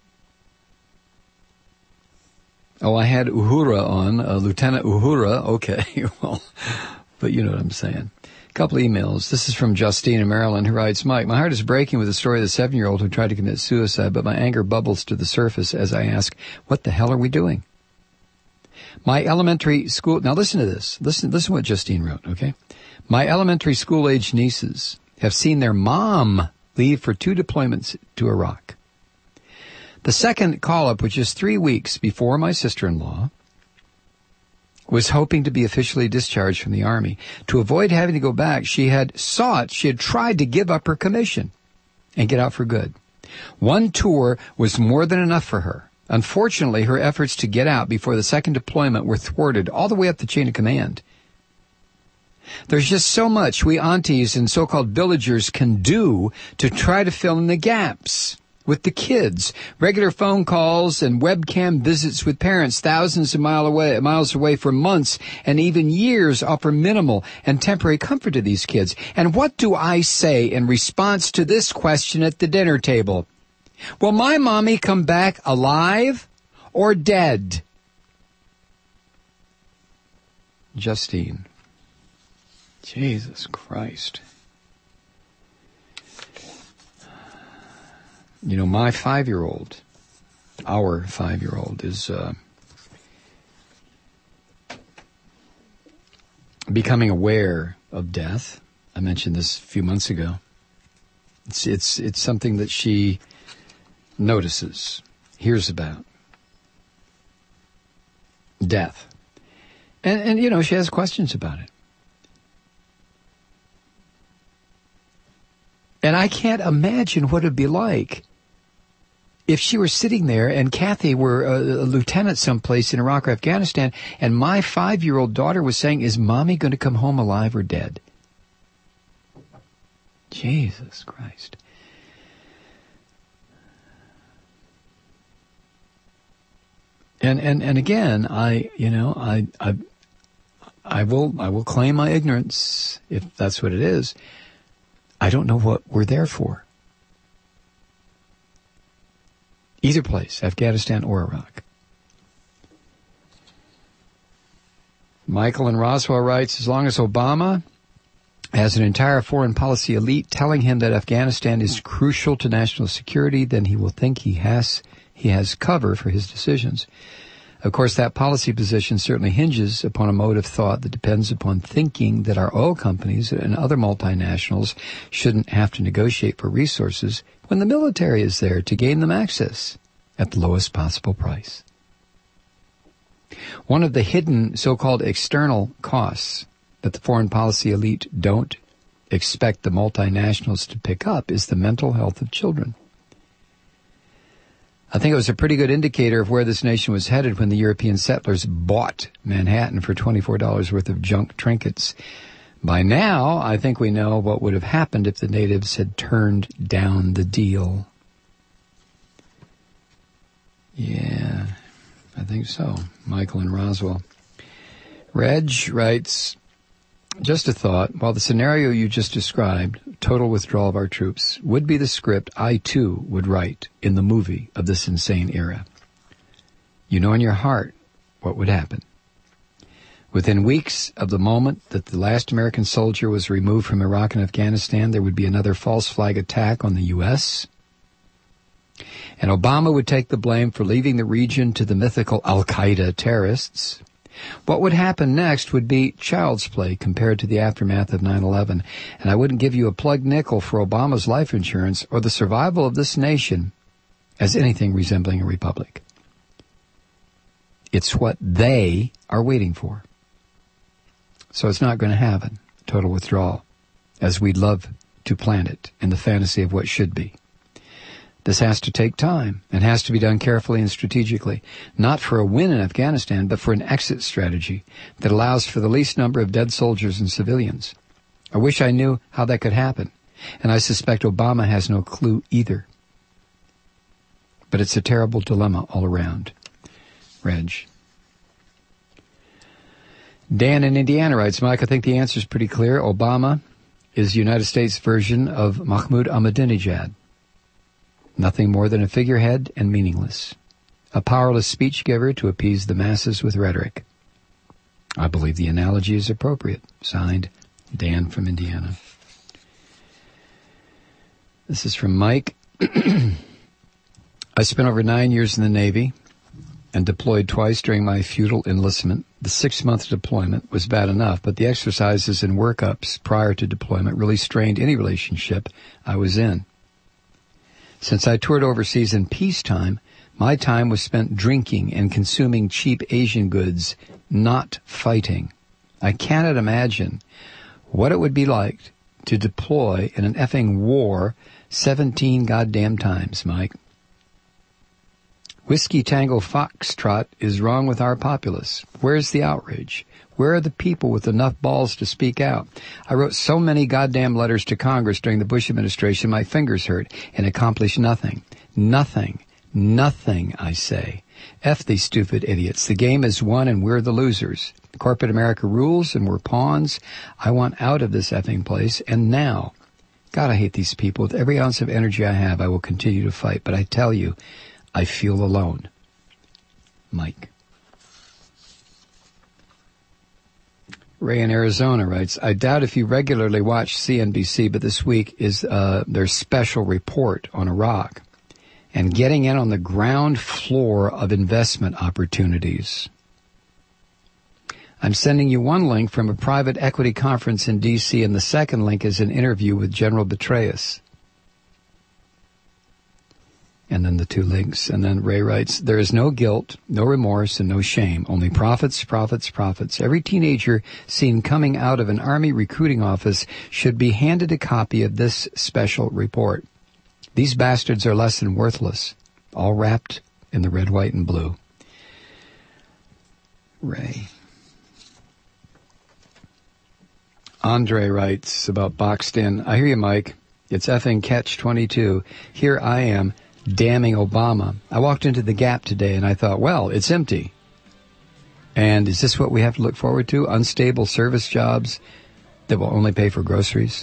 Oh, I had Uhura on, Lieutenant Uhura. Okay, well, but you know what I'm saying. couple emails. This is from Justine in Maryland, who writes, Mike, my heart is breaking with the story of the 7-year-old who tried to commit suicide, but my anger bubbles to the surface as I ask, what the hell are we doing? My elementary school... Now listen to this. Listen to what Justine wrote, okay? My elementary school-age nieces have seen their mom leave for 2 deployments to Iraq. The second call-up was just 3 weeks before my sister-in-law was hoping to be officially discharged from the Army. To avoid having to go back, she had tried to give up her commission and get out for good. 1 tour was more than enough for her. Unfortunately, her efforts to get out before the second deployment were thwarted all the way up the chain of command. There's just so much we aunties and so-called villagers can do to try to fill in the gaps with the kids. Regular phone calls and webcam visits with parents thousands of miles away for months and even years offer minimal and temporary comfort to these kids. And what do I say in response to this question at the dinner table? Will my mommy come back alive or dead? Justine. Jesus Christ. You know, my 5-year-old, our 5-year-old, is becoming aware of death. I mentioned this a few months ago. It's something that she notices, hears about. Death. And you know, she has questions about it. And I can't imagine what it'd be like if she were sitting there and Kathy were a lieutenant someplace in Iraq or Afghanistan, and my 5-year-old daughter was saying, is Mommy going to come home alive or dead? Jesus Christ. And again, I will claim my ignorance, if that's what it is. I don't know what we're there for. Either place, Afghanistan or Iraq. Michael in Roswell writes, as long as Obama has an entire foreign policy elite telling him that Afghanistan is crucial to national security, then he will think he has cover for his decisions. Of course, that policy position certainly hinges upon a mode of thought that depends upon thinking that our oil companies and other multinationals shouldn't have to negotiate for resources when the military is there to gain them access at the lowest possible price. One of the hidden so-called external costs that the foreign policy elite don't expect the multinationals to pick up is the mental health of children. I think it was a pretty good indicator of where this nation was headed when the European settlers bought Manhattan for $24 worth of junk trinkets. By now, I think we know what would have happened if the natives had turned down the deal. Yeah, I think so. Michael in Roswell. Reg writes, just a thought, while the scenario you just described, total withdrawal of our troops, would be the script I, too, would write in the movie of this insane era. You know in your heart what would happen. Within weeks of the moment that the last American soldier was removed from Iraq and Afghanistan, there would be another false flag attack on the U.S., and Obama would take the blame for leaving the region to the mythical al-Qaeda terrorists. What would happen next would be child's play compared to the aftermath of 9/11, and I wouldn't give you a plugged nickel for Obama's life insurance or the survival of this nation as anything resembling a republic. It's what they are waiting for. So it's not going to happen, total withdrawal, as we'd love to plan it in the fantasy of what should be. This has to take time and has to be done carefully and strategically, not for a win in Afghanistan, but for an exit strategy that allows for the least number of dead soldiers and civilians. I wish I knew how that could happen, and I suspect Obama has no clue either. But it's a terrible dilemma all around. Reg. Dan in Indiana writes, Mike, I think the answer is pretty clear. Obama is the United States version of Mahmoud Ahmadinejad. Nothing more than a figurehead and meaningless. A powerless speech giver to appease the masses with rhetoric. I believe the analogy is appropriate. Signed, Dan from Indiana. This is from Mike. I spent over 9 years in the Navy and deployed twice during my feudal enlistment. The 6-month deployment was bad enough, but the exercises and workups prior to deployment really strained any relationship I was in. Since I toured overseas in peacetime, my time was spent drinking and consuming cheap Asian goods, not fighting. I cannot imagine what it would be like to deploy in an effing war 17 goddamn times, Mike. Whiskey Tango Foxtrot is wrong with our populace. Where's the outrage? Where are the people with enough balls to speak out? I wrote so many goddamn letters to Congress during the Bush administration, my fingers hurt, and accomplished nothing. Nothing. Nothing, I say. F these stupid idiots. The game is won and we're the losers. Corporate America rules and we're pawns. I want out of this effing place, and now. God, I hate these people. With every ounce of energy I have, I will continue to fight. But I tell you, I feel alone. Mike. Ray in Arizona writes, I doubt if you regularly watch CNBC, but this week is their special report on Iraq and getting in on the ground floor of investment opportunities. I'm sending you one link from a private equity conference in D.C., and the second link is an interview with General Petraeus. And then the two links. And then Ray writes, there is no guilt, no remorse, and no shame. Only profits, profits, profits. Every teenager seen coming out of an Army recruiting office should be handed a copy of this special report. These bastards are less than worthless, all wrapped in the red, white, and blue. Ray. Andre writes about Boxed In. I hear you, Mike. It's effing catch-22. Here I am, damning Obama. I walked into the Gap today and I thought, well, it's empty. And is this what we have to look forward to? Unstable service jobs that will only pay for groceries?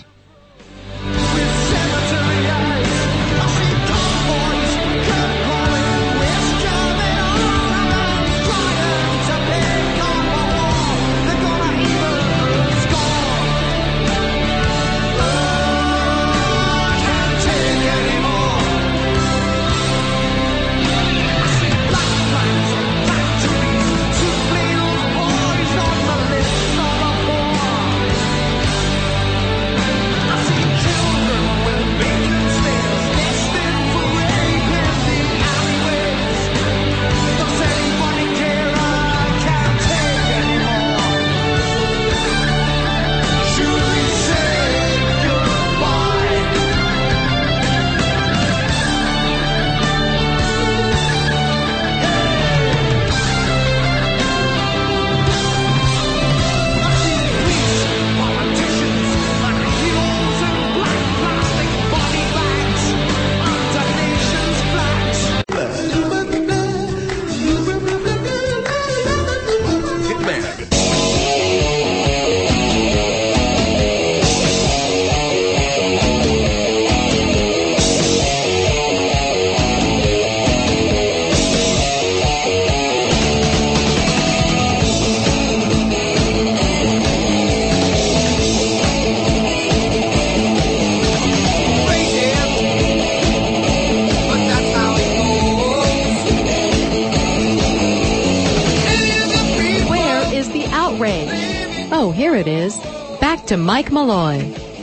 To Mike Malloy.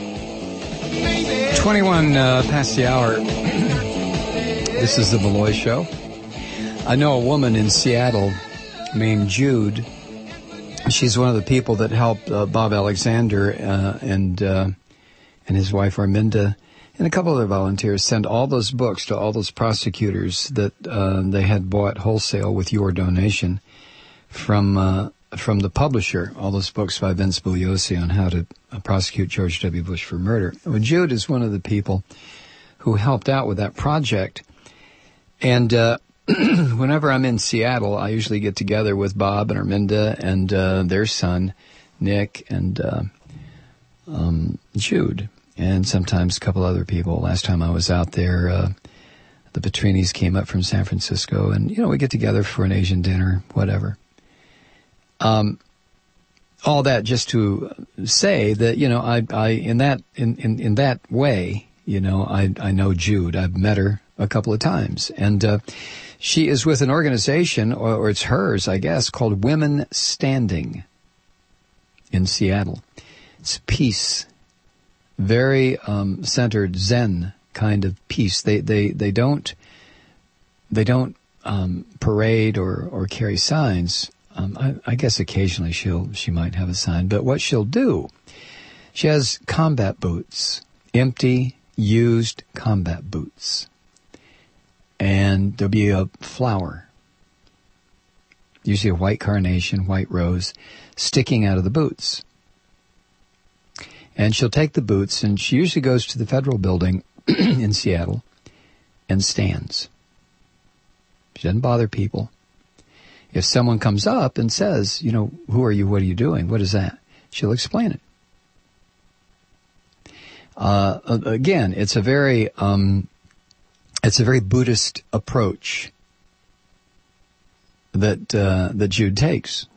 21 past the hour. This is the Malloy Show. I know a woman in Seattle named Jude. She's one of the people that helped Bob Alexander and his wife Arminda and a couple other volunteers send all those books to all those prosecutors that they had bought wholesale with your donation from the publisher, all those books by Vince Bugliosi on how to prosecute George W. Bush for murder. Well, Jude is one of the people who helped out with that project. And whenever I'm in Seattle, I usually get together with Bob and Arminda and their son, Nick, and Jude, and sometimes a couple other people. Last time I was out there, the Petrinis came up from San Francisco, and, we get together for an Asian dinner, whatever. all that just to say that, I in that way, I know Jude. I've met her a couple of times, and she is with an organization, or it's hers, I guess, called Women Standing in Seattle. It's peace, very centered Zen kind of peace. They don't parade or carry signs. I guess occasionally she might have a sign, but what she'll do, she has combat boots, empty, used combat boots, and there'll be a flower, usually a white carnation, white rose, sticking out of the boots. And she'll take the boots, and she usually goes to the Federal Building in Seattle and stands. She doesn't bother people. If someone comes up and says, who are you, what are you doing, what is that? She'll explain it. Again, it's a very Buddhist approach that Jude takes.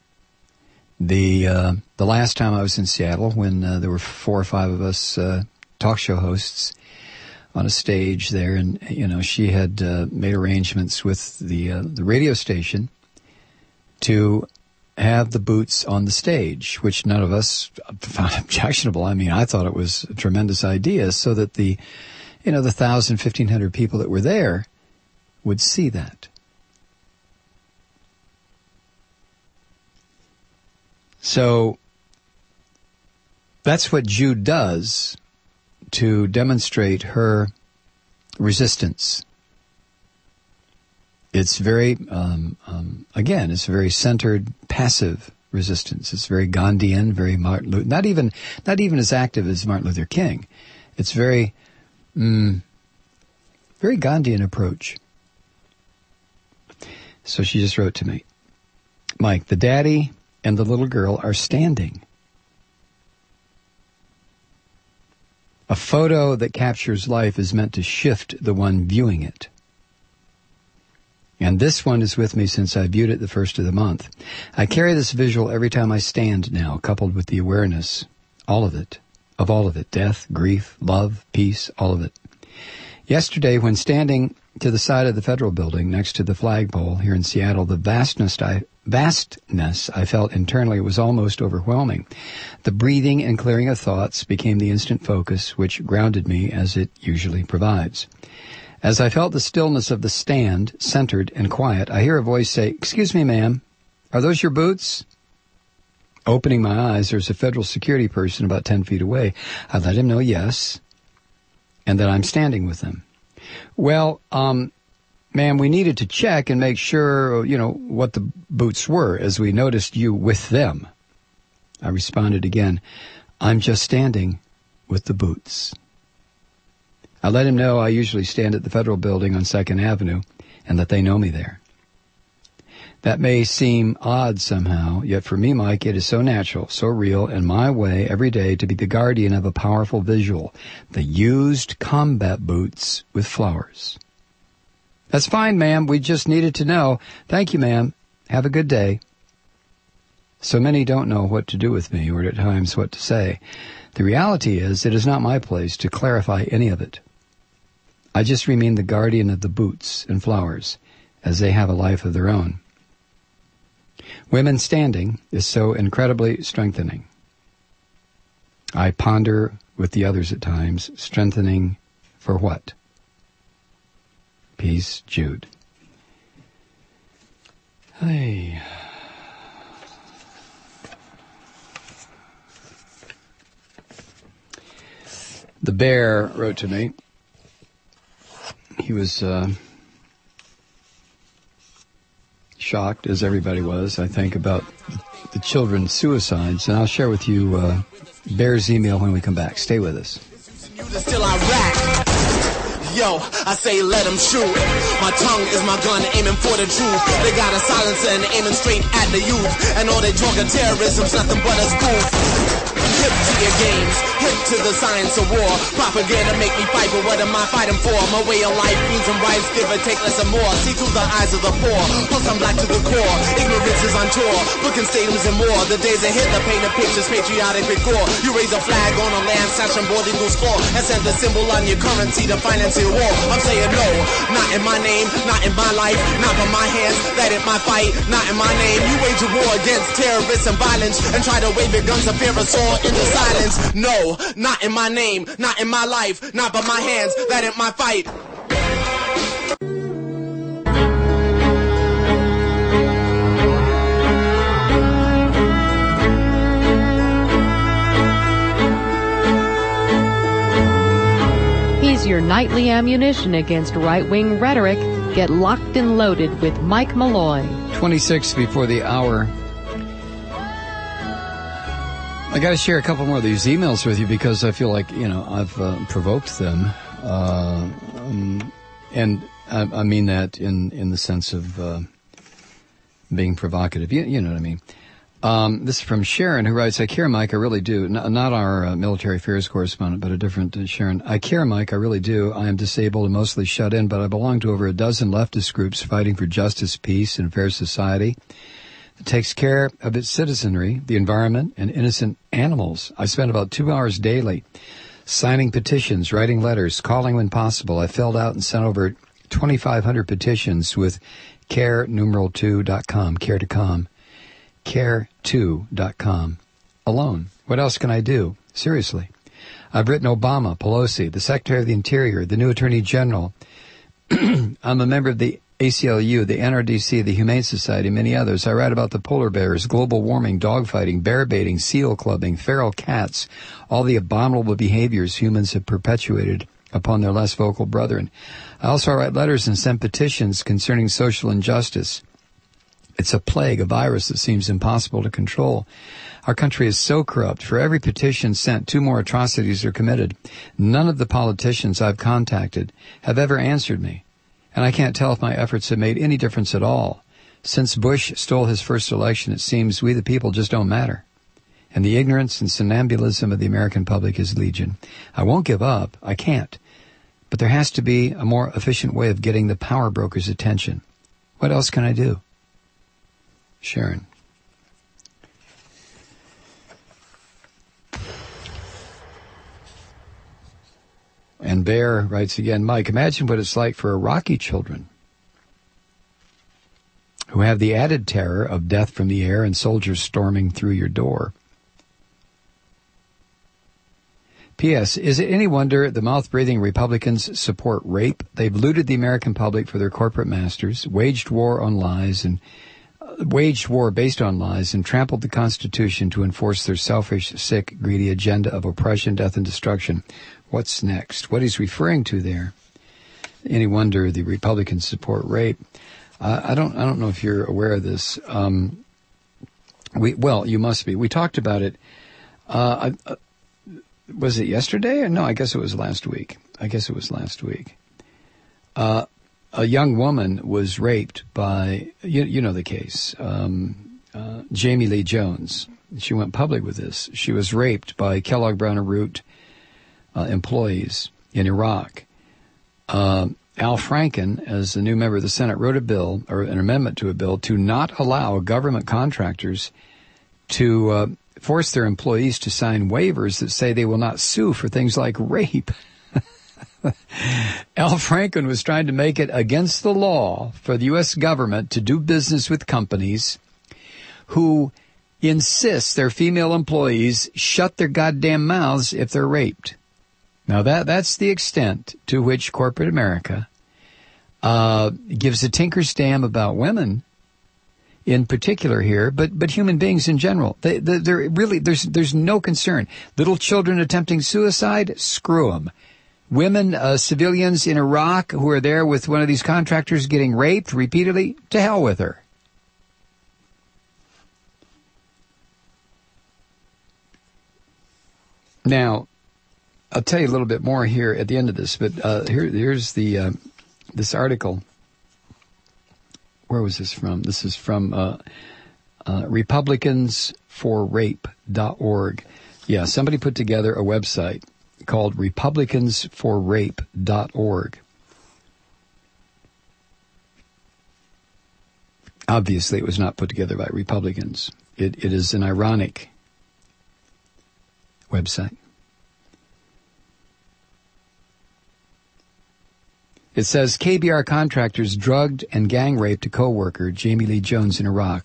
The last time I was in Seattle, when there were 4 or 5 of us talk show hosts on a stage there, and she had made arrangements with the radio station to have the boots on the stage, which none of us found objectionable. I mean, I thought it was a tremendous idea, so that the 1,000, 1,500 people that were there would see that. So that's what Jude does to demonstrate her resistance. It's very, again, it's a very centered, passive resistance. It's very Gandhian, very Martin Luther, not even as active as Martin Luther King. It's very Gandhian approach. So she just wrote to me, Mike, the daddy and the little girl are standing. A photo that captures life is meant to shift the one viewing it. And this one is with me since I viewed it the first of the month. I carry this visual every time I stand now, coupled with the awareness, all of it, death, grief, love, peace, all of it. Yesterday, when standing to the side of the Federal Building next to the flagpole here in Seattle, the vastness I felt internally was almost overwhelming. The breathing and clearing of thoughts became the instant focus, which grounded me as it usually provides. As I felt the stillness of the stand, centered and quiet, I hear a voice say, "Excuse me, ma'am, are those your boots?" Opening my eyes, there's a federal security person about 10 feet away. I let him know yes, and that I'm standing with them. Well, ma'am, we needed to check and make sure, what the boots were, as we noticed you with them. I responded again, I'm just standing with the boots. I let him know I usually stand at the Federal Building on 2nd Avenue, and that they know me there. That may seem odd somehow, yet for me, Mike, it is so natural, so real, and my way every day to be the guardian of a powerful visual, the used combat boots with flowers. That's fine, ma'am. We just needed to know. Thank you, ma'am. Have a good day. So many don't know what to do with me, or at times what to say. The reality is, it is not my place to clarify any of it. I just remain the guardian of the boots and flowers, as they have a life of their own. Women Standing is so incredibly strengthening. I ponder with the others at times, strengthening for what? Peace, Jude. Hey. The bear wrote to me. He was shocked, as everybody was, I think, about the children's suicides. And I'll share with you Bear's email when we come back. Stay with us. Yo, I say let them shoot. My tongue is my gun, aiming for the truth. They got a silencer and aiming straight at the youth. And all they talk of terrorism's nothing but a spoof. Hip to your games, hip to the science of war. Propaganda make me fight, but what am I fighting for? My way of life, beans and rice, give or take less and more. See through the eyes of the poor, plus I'm black to the core. Ignorance is on tour, booking stadiums and more. The days ahead, the painted pictures, patriotic with gore. You raise a flag on a land, sash and boarding goose floor, and send a symbol on your currency to finance your war. I'm saying no, not in my name, not in my life, not by my hands, that ain't my fight, not in my name. You wage a war against terrorists and violence, and try to wave your guns of fear us all into silence. No, not in my name, not in my life, not by my hands, that ain't my fight. He's your nightly ammunition against right-wing rhetoric. Get locked and loaded with Mike Malloy. 26 before the hour. I got to share a couple more of these emails with you because I feel like, I've provoked them. And I mean that in the sense of being provocative. You know what I mean. This is from Sharon, who writes, I care, Mike, I really do. Not our military affairs correspondent, but a different Sharon. I care, Mike, I really do. I am disabled and mostly shut in, but I belong to over a dozen leftist groups fighting for justice, peace, and a fair society that takes care of its citizenry, the environment, and innocent animals. I spend about 2 hours daily signing petitions, writing letters, calling when possible. I filled out and sent over 2,500 petitions with care2.com, care2.com. care2.com alone. What else can I do? Seriously. I've written Obama, Pelosi, the Secretary of the Interior, the new Attorney General. I'm a member of the ACLU, the NRDC, the Humane Society, many others. I write about the polar bears, global warming, dogfighting, bear baiting, seal clubbing, feral cats, all the abominable behaviors humans have perpetuated upon their less vocal brethren. I also write letters and send petitions concerning social injustice. It's a plague, a virus that seems impossible to control. Our country is so corrupt. For every petition sent, 2 more atrocities are committed. None of the politicians I've contacted have ever answered me. And I can't tell if my efforts have made any difference at all. Since Bush stole his first election, it seems we the people just don't matter. And the ignorance and somnambulism of the American public is legion. I won't give up. I can't. But there has to be a more efficient way of getting the power brokers' attention. What else can I do? Sharon. And Bear writes again, Mike, imagine what it's like for Iraqi children who have the added terror of death from the air and soldiers storming through your door. P.S. Is it any wonder the mouth-breathing Republicans support rape? They've looted the American public for their corporate masters, waged war based on lies, and trampled the Constitution to enforce their selfish, sick, greedy agenda of oppression, death, and destruction. What's next? What he's referring to there, any wonder the Republicans support rape. I don't know if you're aware of this. You must be. We talked about it. Was it yesterday? Or no, I guess it was last week. A young woman was raped by, you know the case, Jamie Lee Jones. She went public with this. She was raped by Kellogg Brown and Root employees in Iraq. Al Franken, as the new member of the Senate, wrote a bill, or an amendment to a bill, to not allow government contractors to force their employees to sign waivers that say they will not sue for things like rape. Al Franken was trying to make it against the law for the U.S. government to do business with companies who insist their female employees shut their goddamn mouths if they're raped. Now that's the extent to which corporate America gives a tinker's damn about women in particular here, but human beings in general. They're really, there's no concern. Little children attempting suicide, screw them. Women, civilians in Iraq who are there with one of these contractors getting raped repeatedly, to hell with her. Now, I'll tell you a little bit more here at the end of this, but here's the this article. Where was this from? This is from republicansforrape.org. Yeah, somebody put together a website called republicansforrape.org. Obviously, it was not put together by Republicans. It is an ironic website. It says KBR contractors drugged and gang raped a co-worker, Jamie Lee Jones, in Iraq.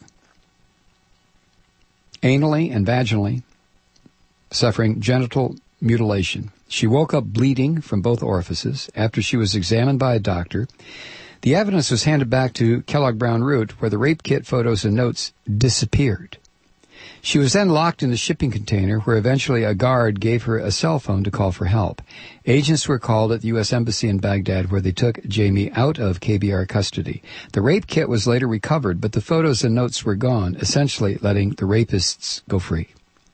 Anally and vaginally, suffering genital mutilation. She woke up bleeding from both orifices after she was examined by a doctor. The evidence was handed back to Kellogg Brown Root, where the rape kit photos and notes disappeared. She was then locked in the shipping container, where eventually a guard gave her a cell phone to call for help. Agents were called at the U.S. Embassy in Baghdad, where they took Jamie out of KBR custody. The rape kit was later recovered, but the photos and notes were gone, essentially letting the rapists go free.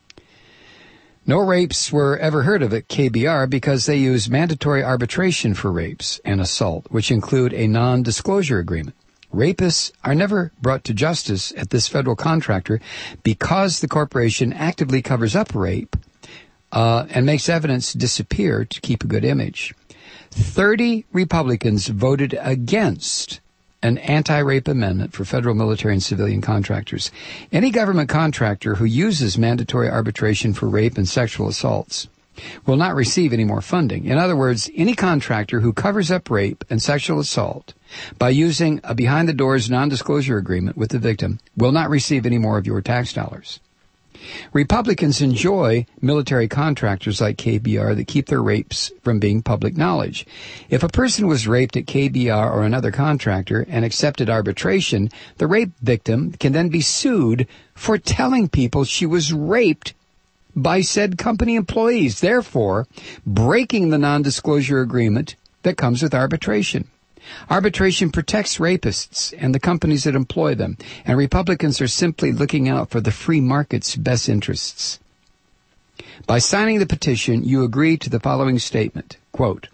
No rapes were ever heard of at KBR because they use mandatory arbitration for rapes and assault, which include a non-disclosure agreement. Rapists are never brought to justice at this federal contractor because the corporation actively covers up rape and makes evidence disappear to keep a good image. 30 Republicans voted against an anti-rape amendment for federal military and civilian contractors. Any government contractor who uses mandatory arbitration for rape and sexual assaults will not receive any more funding. In other words, any contractor who covers up rape and sexual assault by using a behind-the-doors non-disclosure agreement with the victim will not receive any more of your tax dollars. Republicans enjoy military contractors like KBR that keep their rapes from being public knowledge. If a person was raped at KBR or another contractor and accepted arbitration, the rape victim can then be sued for telling people she was raped by said company employees, therefore breaking the non-disclosure agreement that comes with arbitration. Arbitration protects rapists and the companies that employ them, and Republicans are simply looking out for the free market's best interests. By signing the petition, you agree to the following statement, quote,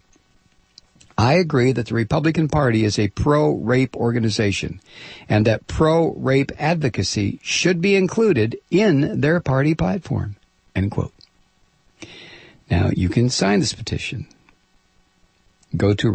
I agree that the Republican Party is a pro-rape organization and that pro-rape advocacy should be included in their party platform. End quote. Now, you can sign this petition. Go to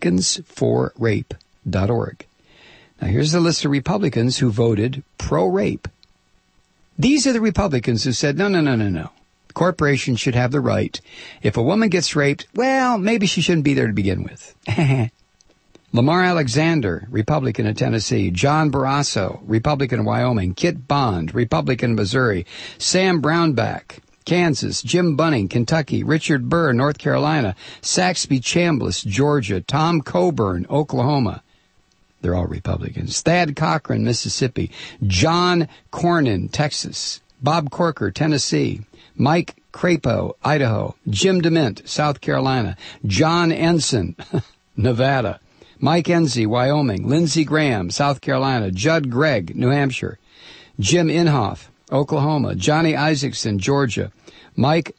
republicansforrape.org. Now, here's the list of Republicans who voted pro-rape. These are the Republicans who said, no. The corporation should have the right. If a woman gets raped, well, maybe she shouldn't be there to begin with. Lamar Alexander, Republican of Tennessee. John Barrasso, Republican of Wyoming. Kit Bond, Republican of Missouri. Sam Brownback, Kansas. Jim Bunning, Kentucky. Richard Burr, North Carolina. Saxby Chambliss, Georgia. Tom Coburn, Oklahoma. They're all Republicans. Thad Cochran, Mississippi. John Cornyn, Texas. Bob Corker, Tennessee. Mike Crapo, Idaho. Jim DeMint, South Carolina. John Ensign, Nevada. Mike Enzi, Wyoming. Lindsey Graham, South Carolina. Judd Gregg, New Hampshire. Jim Inhofe, Oklahoma. Johnny Isaacson, Georgia. Mike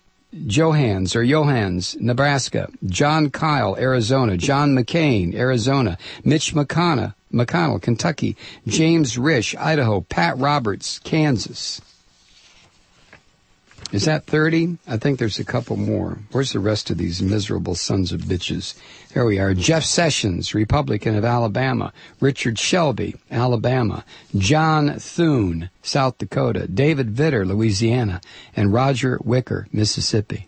Johans, Nebraska. John Kyle, Arizona. John McCain, Arizona. Mitch McConnell, Kentucky. James Risch, Idaho. Pat Roberts, Kansas. Is that 30? I think there's a couple more. Where's the rest of these miserable sons of bitches? Here we are. Jeff Sessions, Republican of Alabama. Richard Shelby, Alabama. John Thune, South Dakota. David Vitter, Louisiana. And Roger Wicker, Mississippi.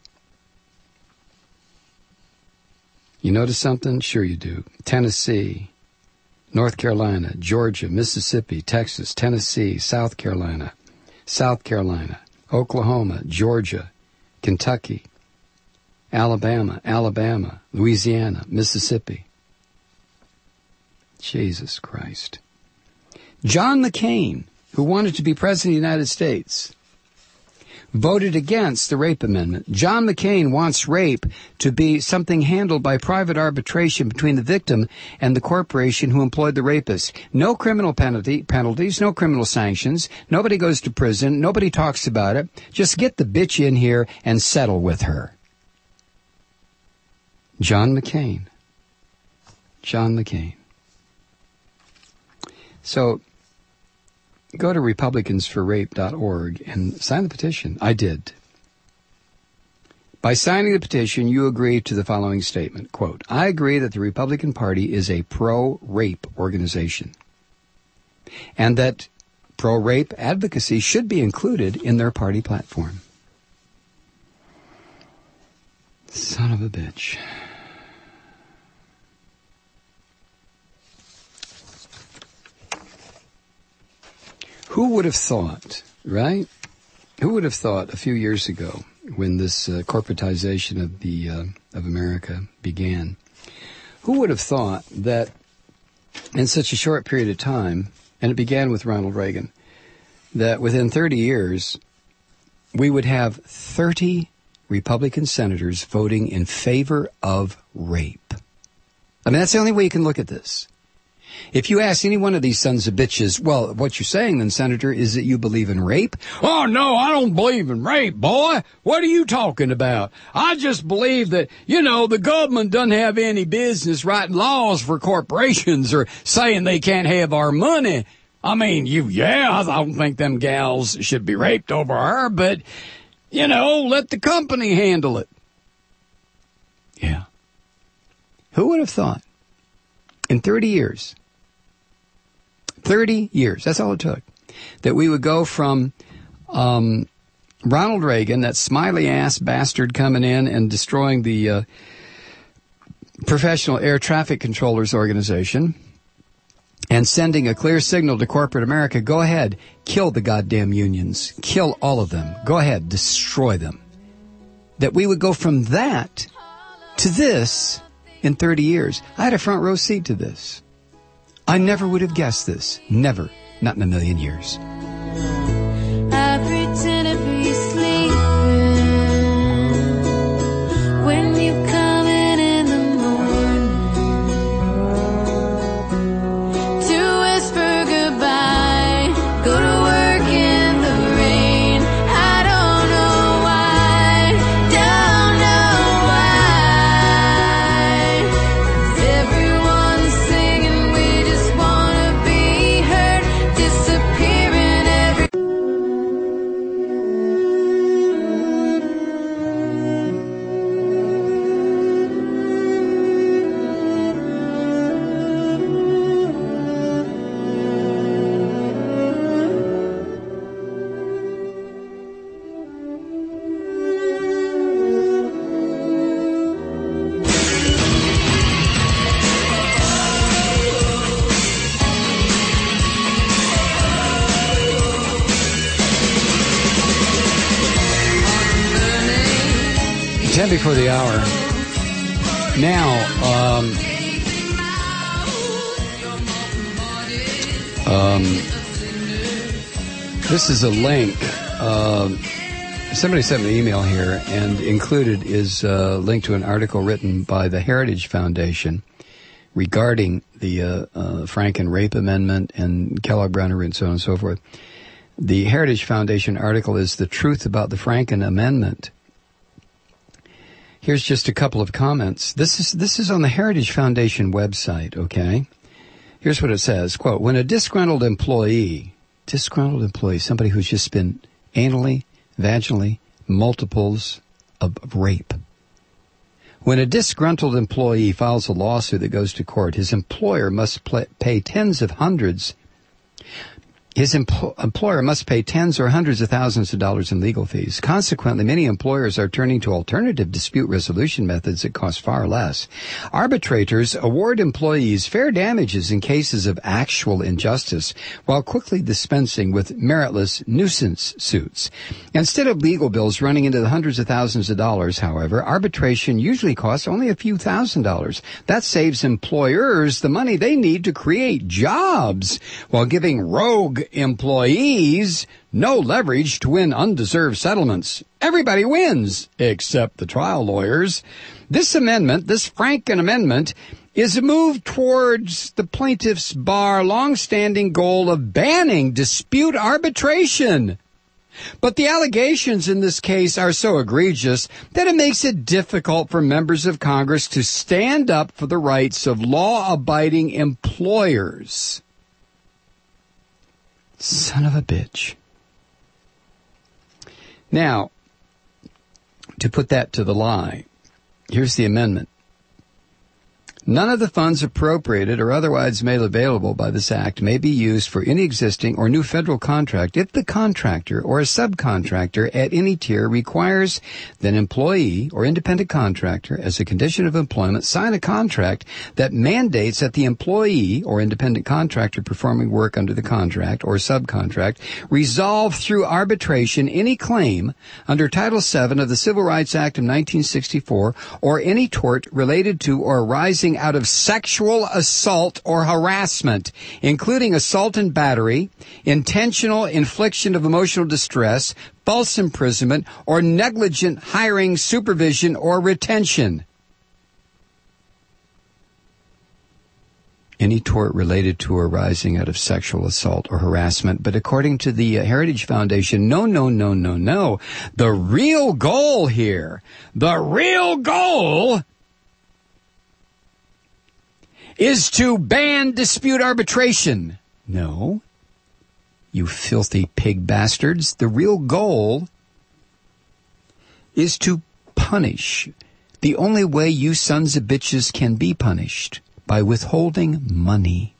You notice something? Sure you do. Tennessee, North Carolina, Georgia, Mississippi, Texas, Tennessee, South Carolina, Oklahoma, Georgia, Kentucky, Alabama, Louisiana, Mississippi. Jesus Christ. John McCain, who wanted to be President of the United States, voted against the rape amendment. John McCain wants rape to be something handled by private arbitration between the victim and the corporation who employed the rapist. No criminal penalties, no criminal sanctions. Nobody goes to prison. Nobody talks about it. Just get the bitch in here and settle with her. John McCain. So, go to republicansforrape.org and sign the petition. I did. By signing the petition, you agree to the following statement, quote, I agree that the Republican Party is a pro-rape organization and that pro-rape advocacy should be included in their party platform. Son of a bitch. Who would have thought, right? Who would have thought a few years ago, when this corporatization of America began, who would have thought that in such a short period of time, and it began with Ronald Reagan, that within 30 years, we would have 30 Republican senators voting in favor of rape? I mean, that's the only way you can look at this. If you ask any one of these sons of bitches, well, what you're saying then, Senator, is that you believe in rape? Oh, no, I don't believe in rape, boy. What are you talking about? I just believe that, the government doesn't have any business writing laws for corporations or saying they can't have our money. I mean, I don't think them gals should be raped over her, but, let the company handle it. Yeah. Who would have thought? In 30 years, that's all it took, that we would go from Ronald Reagan, that smiley-ass bastard coming in and destroying the Professional Air Traffic Controllers Organization and sending a clear signal to corporate America, go ahead, kill the goddamn unions, kill all of them, go ahead, destroy them. That we would go from that to this in 30 years. I had a front row seat to this. I never would have guessed this. Never. Not in a million years. I pretend to be sleeping when you come in the morning to whisper goodbye, go to work in the rain. I don't know why. 'Cause everyone's singing, we just wanna be heard, disappearing every. Ten before the hour. Now, this is a link. Somebody sent me an email here, and included is a link to an article written by the Heritage Foundation regarding the Franken Rape Amendment and Kellogg Brown and so on and so forth. The Heritage Foundation article is The Truth About the Franken Amendment. Here's just a couple of comments. This is on the Heritage Foundation website, okay? Here's what it says, quote, when a disgruntled employee, somebody who's just been anally, vaginally, multiples of rape. When a disgruntled employee files a lawsuit that goes to court, his employer must pay tens of hundreds. His employer must pay tens or hundreds of thousands of dollars in legal fees. Consequently, many employers are turning to alternative dispute resolution methods that cost far less. Arbitrators award employees fair damages in cases of actual injustice, while quickly dispensing with meritless nuisance suits. Instead of legal bills running into the hundreds of thousands of dollars, however, arbitration usually costs only a few $1,000s. That saves employers the money they need to create jobs, while giving rogue employees no leverage to win undeserved settlements. Everybody wins, except the trial lawyers. This amendment, this Franken Amendment, is a move towards the plaintiff's bar long-standing goal of banning dispute arbitration. But the allegations in this case are so egregious that it makes it difficult for members of Congress to stand up for the rights of law-abiding employers. Son of a bitch. Now, to put that to the lie, here's the amendment. None of the funds appropriated or otherwise made available by this act may be used for any existing or new federal contract if the contractor or a subcontractor at any tier requires that an employee or independent contractor, as a condition of employment, sign a contract that mandates that the employee or independent contractor performing work under the contract or subcontract resolve through arbitration any claim under Title VII of the Civil Rights Act of 1964 or any tort related to or arising out of sexual assault or harassment, including assault and battery, intentional infliction of emotional distress, false imprisonment, or negligent hiring, supervision, or retention. Any tort related to or arising out of sexual assault or harassment. But according to the Heritage Foundation, no. The real goal here, is to ban dispute arbitration. No, you filthy pig bastards. The real goal is to punish. The only way you sons of bitches can be punished, by withholding money.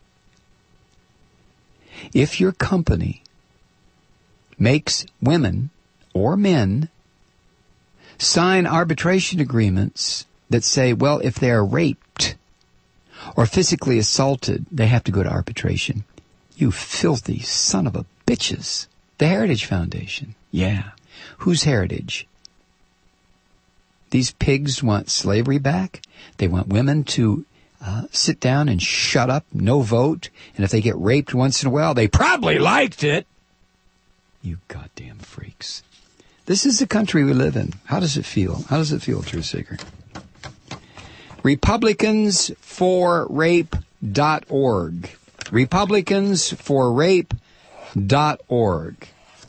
If your company makes women or men sign arbitration agreements that say, well, if they are raped or physically assaulted, they have to go to arbitration. You filthy son of a bitches. The Heritage Foundation. Yeah. Whose heritage? These pigs want slavery back. They want women to sit down and shut up, no vote. And if they get raped once in a while, they probably liked it. You goddamn freaks. This is the country we live in. How does it feel? How does it feel, Truth Seeker? Republicansforrape.org. Republicansforrape.org.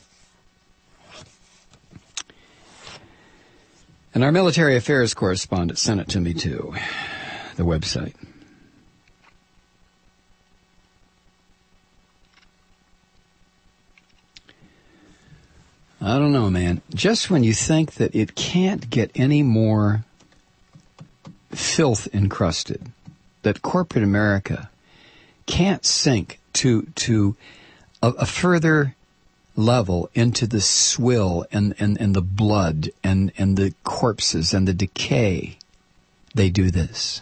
And our military affairs correspondent sent it to me, too. The website. I don't know, man. Just when you think that it can't get any more filth encrusted, that corporate America can't sink to a further level into the swill and the blood and the corpses and the decay, they do this.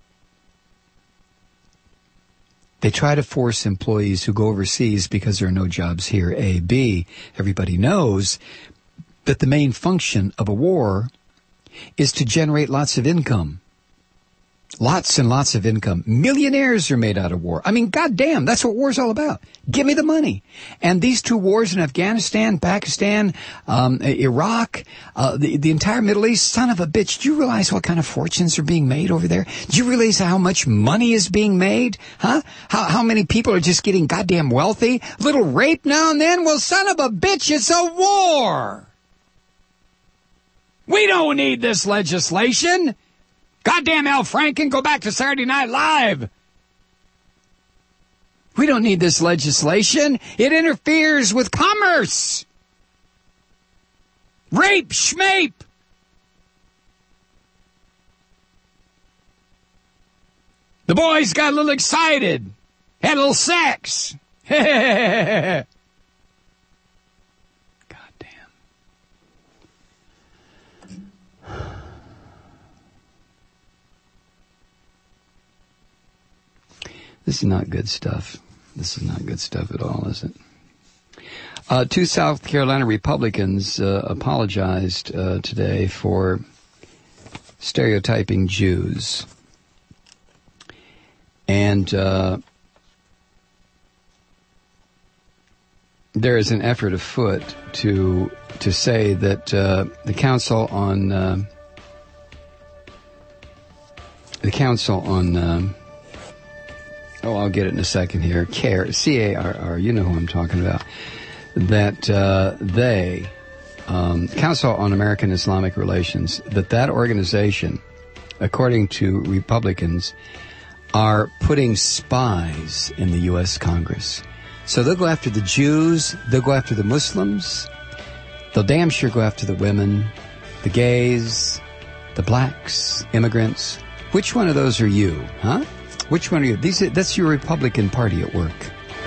They try to force employees who go overseas because there are no jobs here, A. B, everybody knows that the main function of a war is to generate lots of income. Lots and lots of income. Millionaires are made out of war. I mean, goddamn, that's what war's all about. Give me the money. And these two wars in Afghanistan, Pakistan, Iraq, the entire Middle East, son of a bitch, do you realize what kind of fortunes are being made over there? Do you realize how much money is being made? Huh? How many people are just getting goddamn wealthy? A little rape now and then? Well, son of a bitch, it's a war. We don't need this legislation. Goddamn Al Franken, go back to Saturday Night Live. We don't need this legislation. It interferes with commerce. Rape, schmape. The boys got a little excited. Had a little sex. Goddamn. This is not good stuff. This is not good stuff at all, is it? Two South Carolina Republicans apologized today for stereotyping Jews. And there is an effort afoot to say that the Council on I'll get it in a second here. CARR, C-A-R-R, you know who I'm talking about. That Council on American Islamic Relations, that organization, according to Republicans, are putting spies in the U.S. Congress. So they'll go after the Jews, they'll go after the Muslims, they'll damn sure go after the women, the gays, the blacks, immigrants, Which one of those are you, huh? Which one are you? That's your Republican Party at work.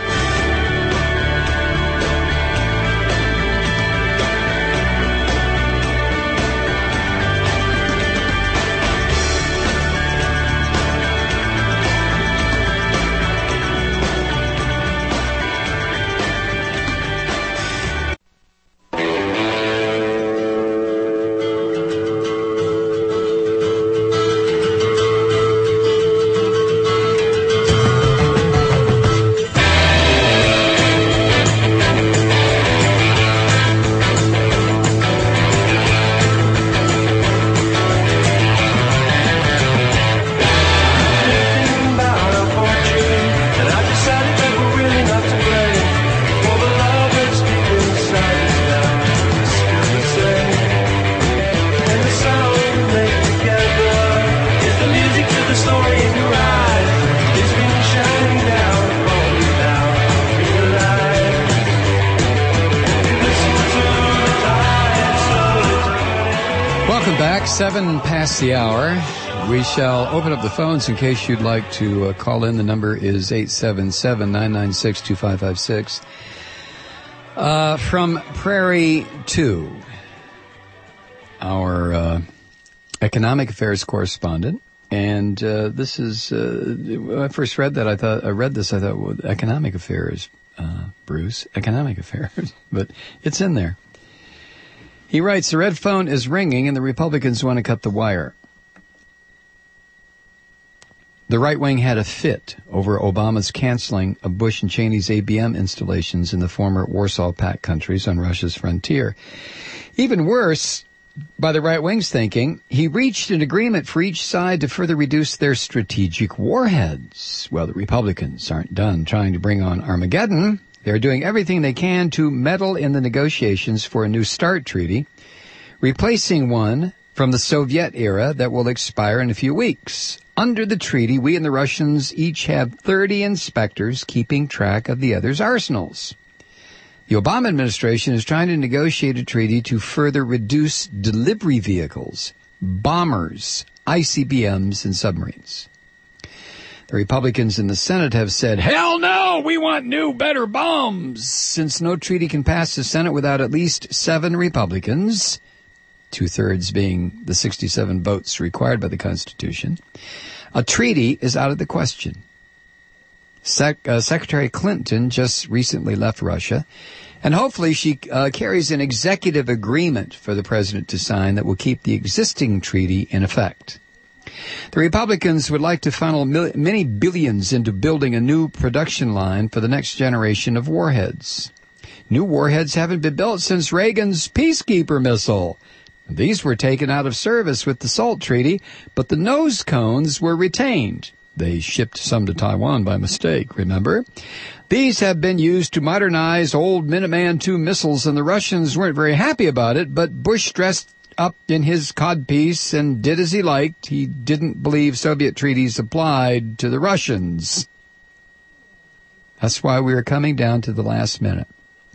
Back 7 past the hour. We shall open up the phones in case you'd like to call in. The number is 877-996-2556. From Prairie 2, our economic affairs correspondent. And this is, when I first read that, I thought, well, economic affairs, Bruce, economic affairs. But it's in there. He writes, the red phone is ringing and the Republicans want to cut the wire. The right wing had a fit over Obama's canceling of Bush and Cheney's ABM installations in the former Warsaw Pact countries on Russia's frontier. Even worse, by the right wing's thinking, he reached an agreement for each side to further reduce their strategic warheads. Well, the Republicans aren't done trying to bring on Armageddon. They're doing everything they can to meddle in the negotiations for a new START treaty, replacing one from the Soviet era that will expire in a few weeks. Under the treaty, we and the Russians each have 30 inspectors keeping track of the other's arsenals. The Obama administration is trying to negotiate a treaty to further reduce delivery vehicles, bombers, ICBMs, and submarines. The Republicans in the Senate have said, hell no, we want new, better bombs. Since no treaty can pass the Senate without at least 7 Republicans, 2/3 being the 67 votes required by the Constitution, a treaty is out of the question. Secretary Clinton just recently left Russia, and hopefully she carries an executive agreement for the president to sign that will keep the existing treaty in effect. The Republicans would like to funnel many billions into building a new production line for the next generation of warheads. New warheads haven't been built since Reagan's Peacekeeper missile. These were taken out of service with the SALT Treaty, but the nose cones were retained. They shipped some to Taiwan by mistake, remember? These have been used to modernize old Minuteman II missiles, and the Russians weren't very happy about it, but Bush dressed up in his codpiece and did as he liked. He didn't believe Soviet treaties applied to the Russians. That's why we are coming down to the last minute.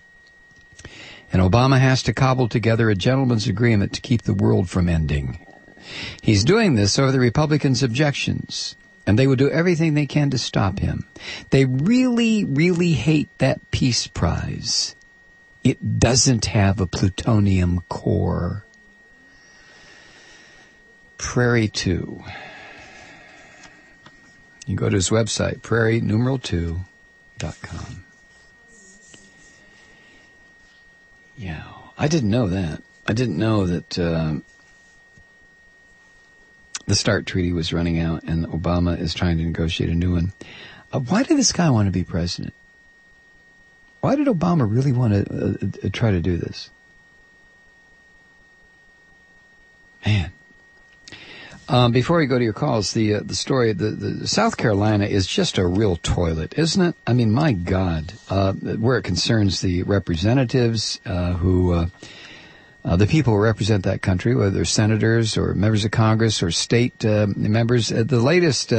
And Obama has to cobble together a gentleman's agreement to keep the world from ending. He's doing this over the Republicans' objections, and they will do everything they can to stop him. They really, really hate that peace prize. It doesn't have a plutonium core. Prairie 2. You go to his website, prairie2.com. Yeah, I didn't know that. I didn't know that the START treaty was running out and Obama is trying to negotiate a new one. Why did this guy want to be president? Why did Obama really want to try to do this? Man. Before we go to your calls, the story, the South Carolina is just a real toilet, isn't it? I mean, my God, where it concerns the representatives, the people who represent that country, whether they're senators or members of Congress or state members. The latest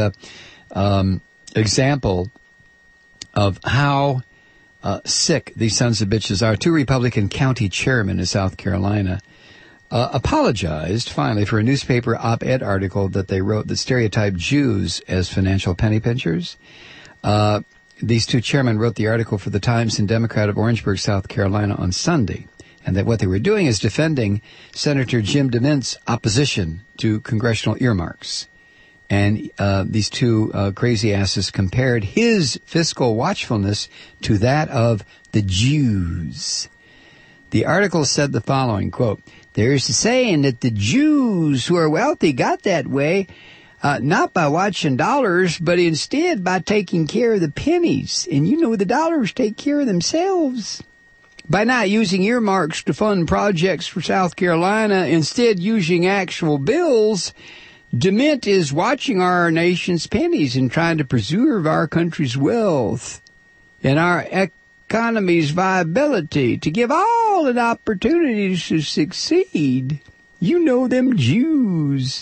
example of how sick these sons of bitches are. 2 Republican county chairmen in South Carolina apologized, finally, for a newspaper op-ed article that they wrote that stereotyped Jews as financial penny pinchers. These two chairmen wrote the article for the Times and Democrat of Orangeburg, South Carolina on Sunday, and that what they were doing is defending Senator Jim DeMint's opposition to congressional earmarks. And these two crazy asses compared his fiscal watchfulness to that of the Jews. The article said the following, quote, "There's a saying that the Jews who are wealthy got that way, not by watching dollars, but instead by taking care of the pennies. And you know the dollars take care of themselves. By not using earmarks to fund projects for South Carolina, instead using actual bills, DeMint is watching our nation's pennies and trying to preserve our country's wealth and our economy's viability to give all an opportunity to succeed. You know them Jews."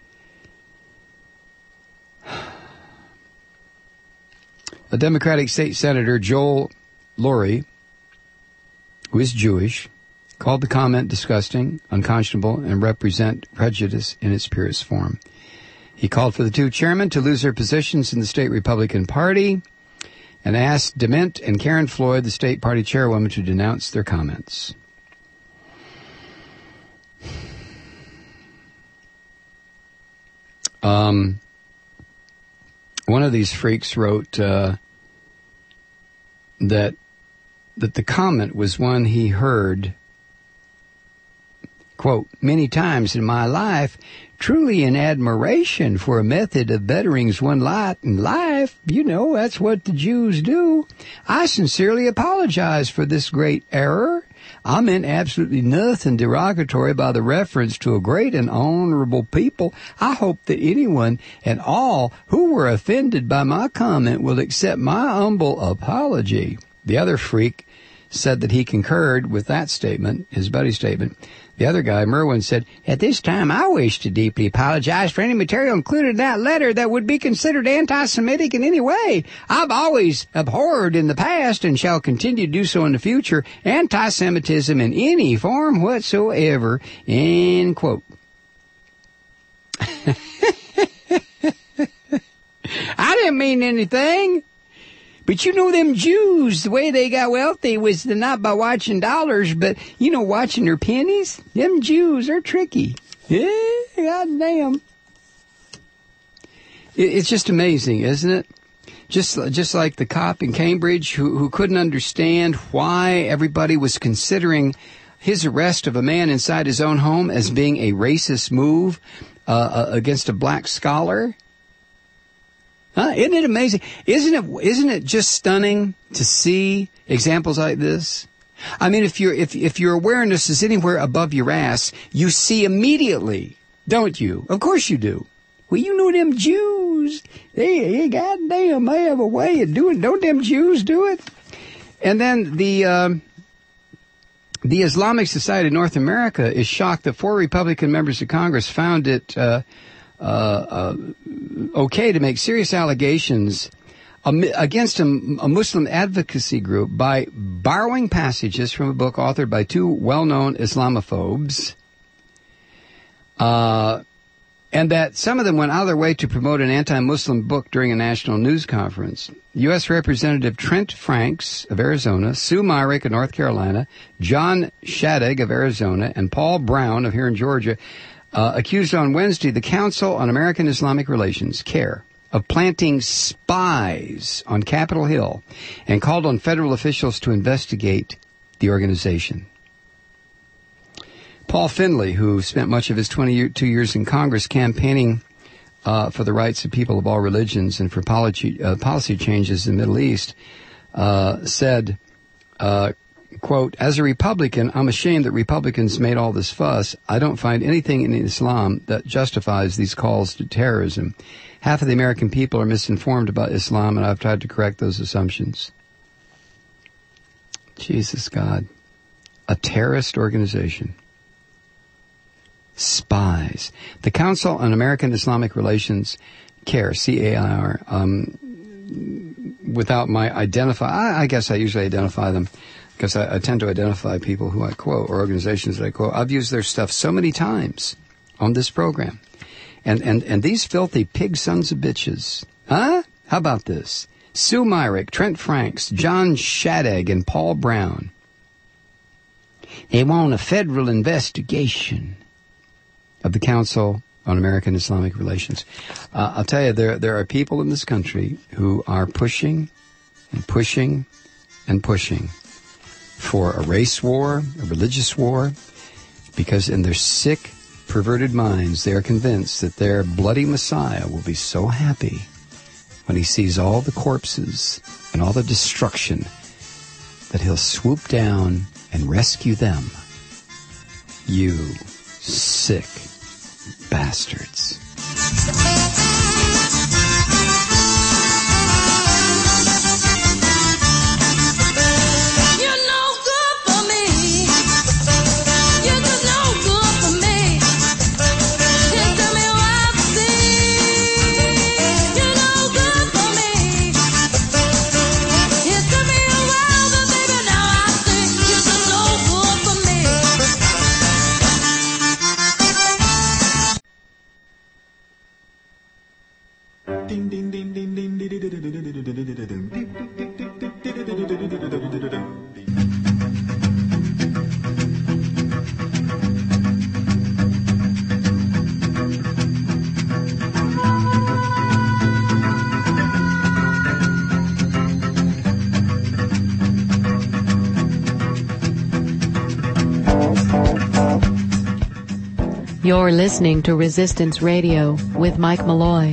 A Democratic state senator, Joel Laurie, who is Jewish, called the comment disgusting, unconscionable, and represent prejudice in its purest form. He called for the two chairmen to lose their positions in the state Republican Party and asked DeMint and Karen Floyd, the state party chairwoman, to denounce their comments. One of these freaks wrote that the comment was one he heard, quote, "many times in my life, truly in admiration for a method of bettering's one lot in life. You know, that's what the Jews do. I sincerely apologize for this great error. I meant absolutely nothing derogatory by the reference to a great and honorable people. I hope that anyone and all who were offended by my comment will accept my humble apology." The other freak said that he concurred with that statement, his buddy's statement. The other guy, Merwin, said, "At this time, I wish to deeply apologize for any material included in that letter that would be considered anti-Semitic in any way. I've always abhorred in the past and shall continue to do so in the future anti-Semitism in any form whatsoever." End quote. I didn't mean anything. But you know them Jews, the way they got wealthy was not by watching dollars, but, you know, watching their pennies. Them Jews are tricky. Yeah, goddamn. It's just amazing, isn't it? Just like the cop in Cambridge who couldn't understand why everybody was considering his arrest of a man inside his own home as being a racist move against a black scholar. Isn't it amazing? Isn't it just stunning to see examples like this? I mean, if your awareness is anywhere above your ass, you see immediately, don't you? Of course you do. Well, you know them Jews. They goddamn, they have a way of doing. Don't them Jews do it? And then the Islamic Society of North America is shocked that 4 Republican members of Congress found it okay to make serious allegations against a Muslim advocacy group by borrowing passages from a book authored by 2 well-known Islamophobes, and that some of them went out of their way to promote an anti-Muslim book during a national news conference. U.S. Representative Trent Franks of Arizona, Sue Myrick of North Carolina, John Shadegg of Arizona, and Paul Brown of here in Georgia accused on Wednesday the Council on American Islamic Relations, CAIR, of planting spies on Capitol Hill and called on federal officials to investigate the organization. Paul Finley, who spent much of his 22 years in Congress campaigning for the rights of people of all religions and for policy changes in the Middle East, said, quote, "As a Republican, I'm ashamed that Republicans made all this fuss. I don't find anything in Islam that justifies these calls to terrorism. Half of the American people are misinformed about Islam, and I've tried to correct those assumptions." Jesus God. A terrorist organization. Spies. The Council on American Islamic Relations, CAIR, C-A-I-R, without my I guess I usually identify them because I tend to identify people who I quote or organizations that I quote. I've used their stuff so many times on this program. And these filthy pig sons of bitches, huh? How about this? Sue Myrick, Trent Franks, John Shadegg, and Paul Brown. They want a federal investigation of the Council on American Islamic Relations. I'll tell you, there are people in this country who are pushing and pushing and pushing for a race war, a religious war, because in their sick, perverted minds, they are convinced that their bloody Messiah will be so happy when he sees all the corpses and all the destruction that he'll swoop down and rescue them. You sick bastards. You're listening to Resistance Radio with Mike Malloy.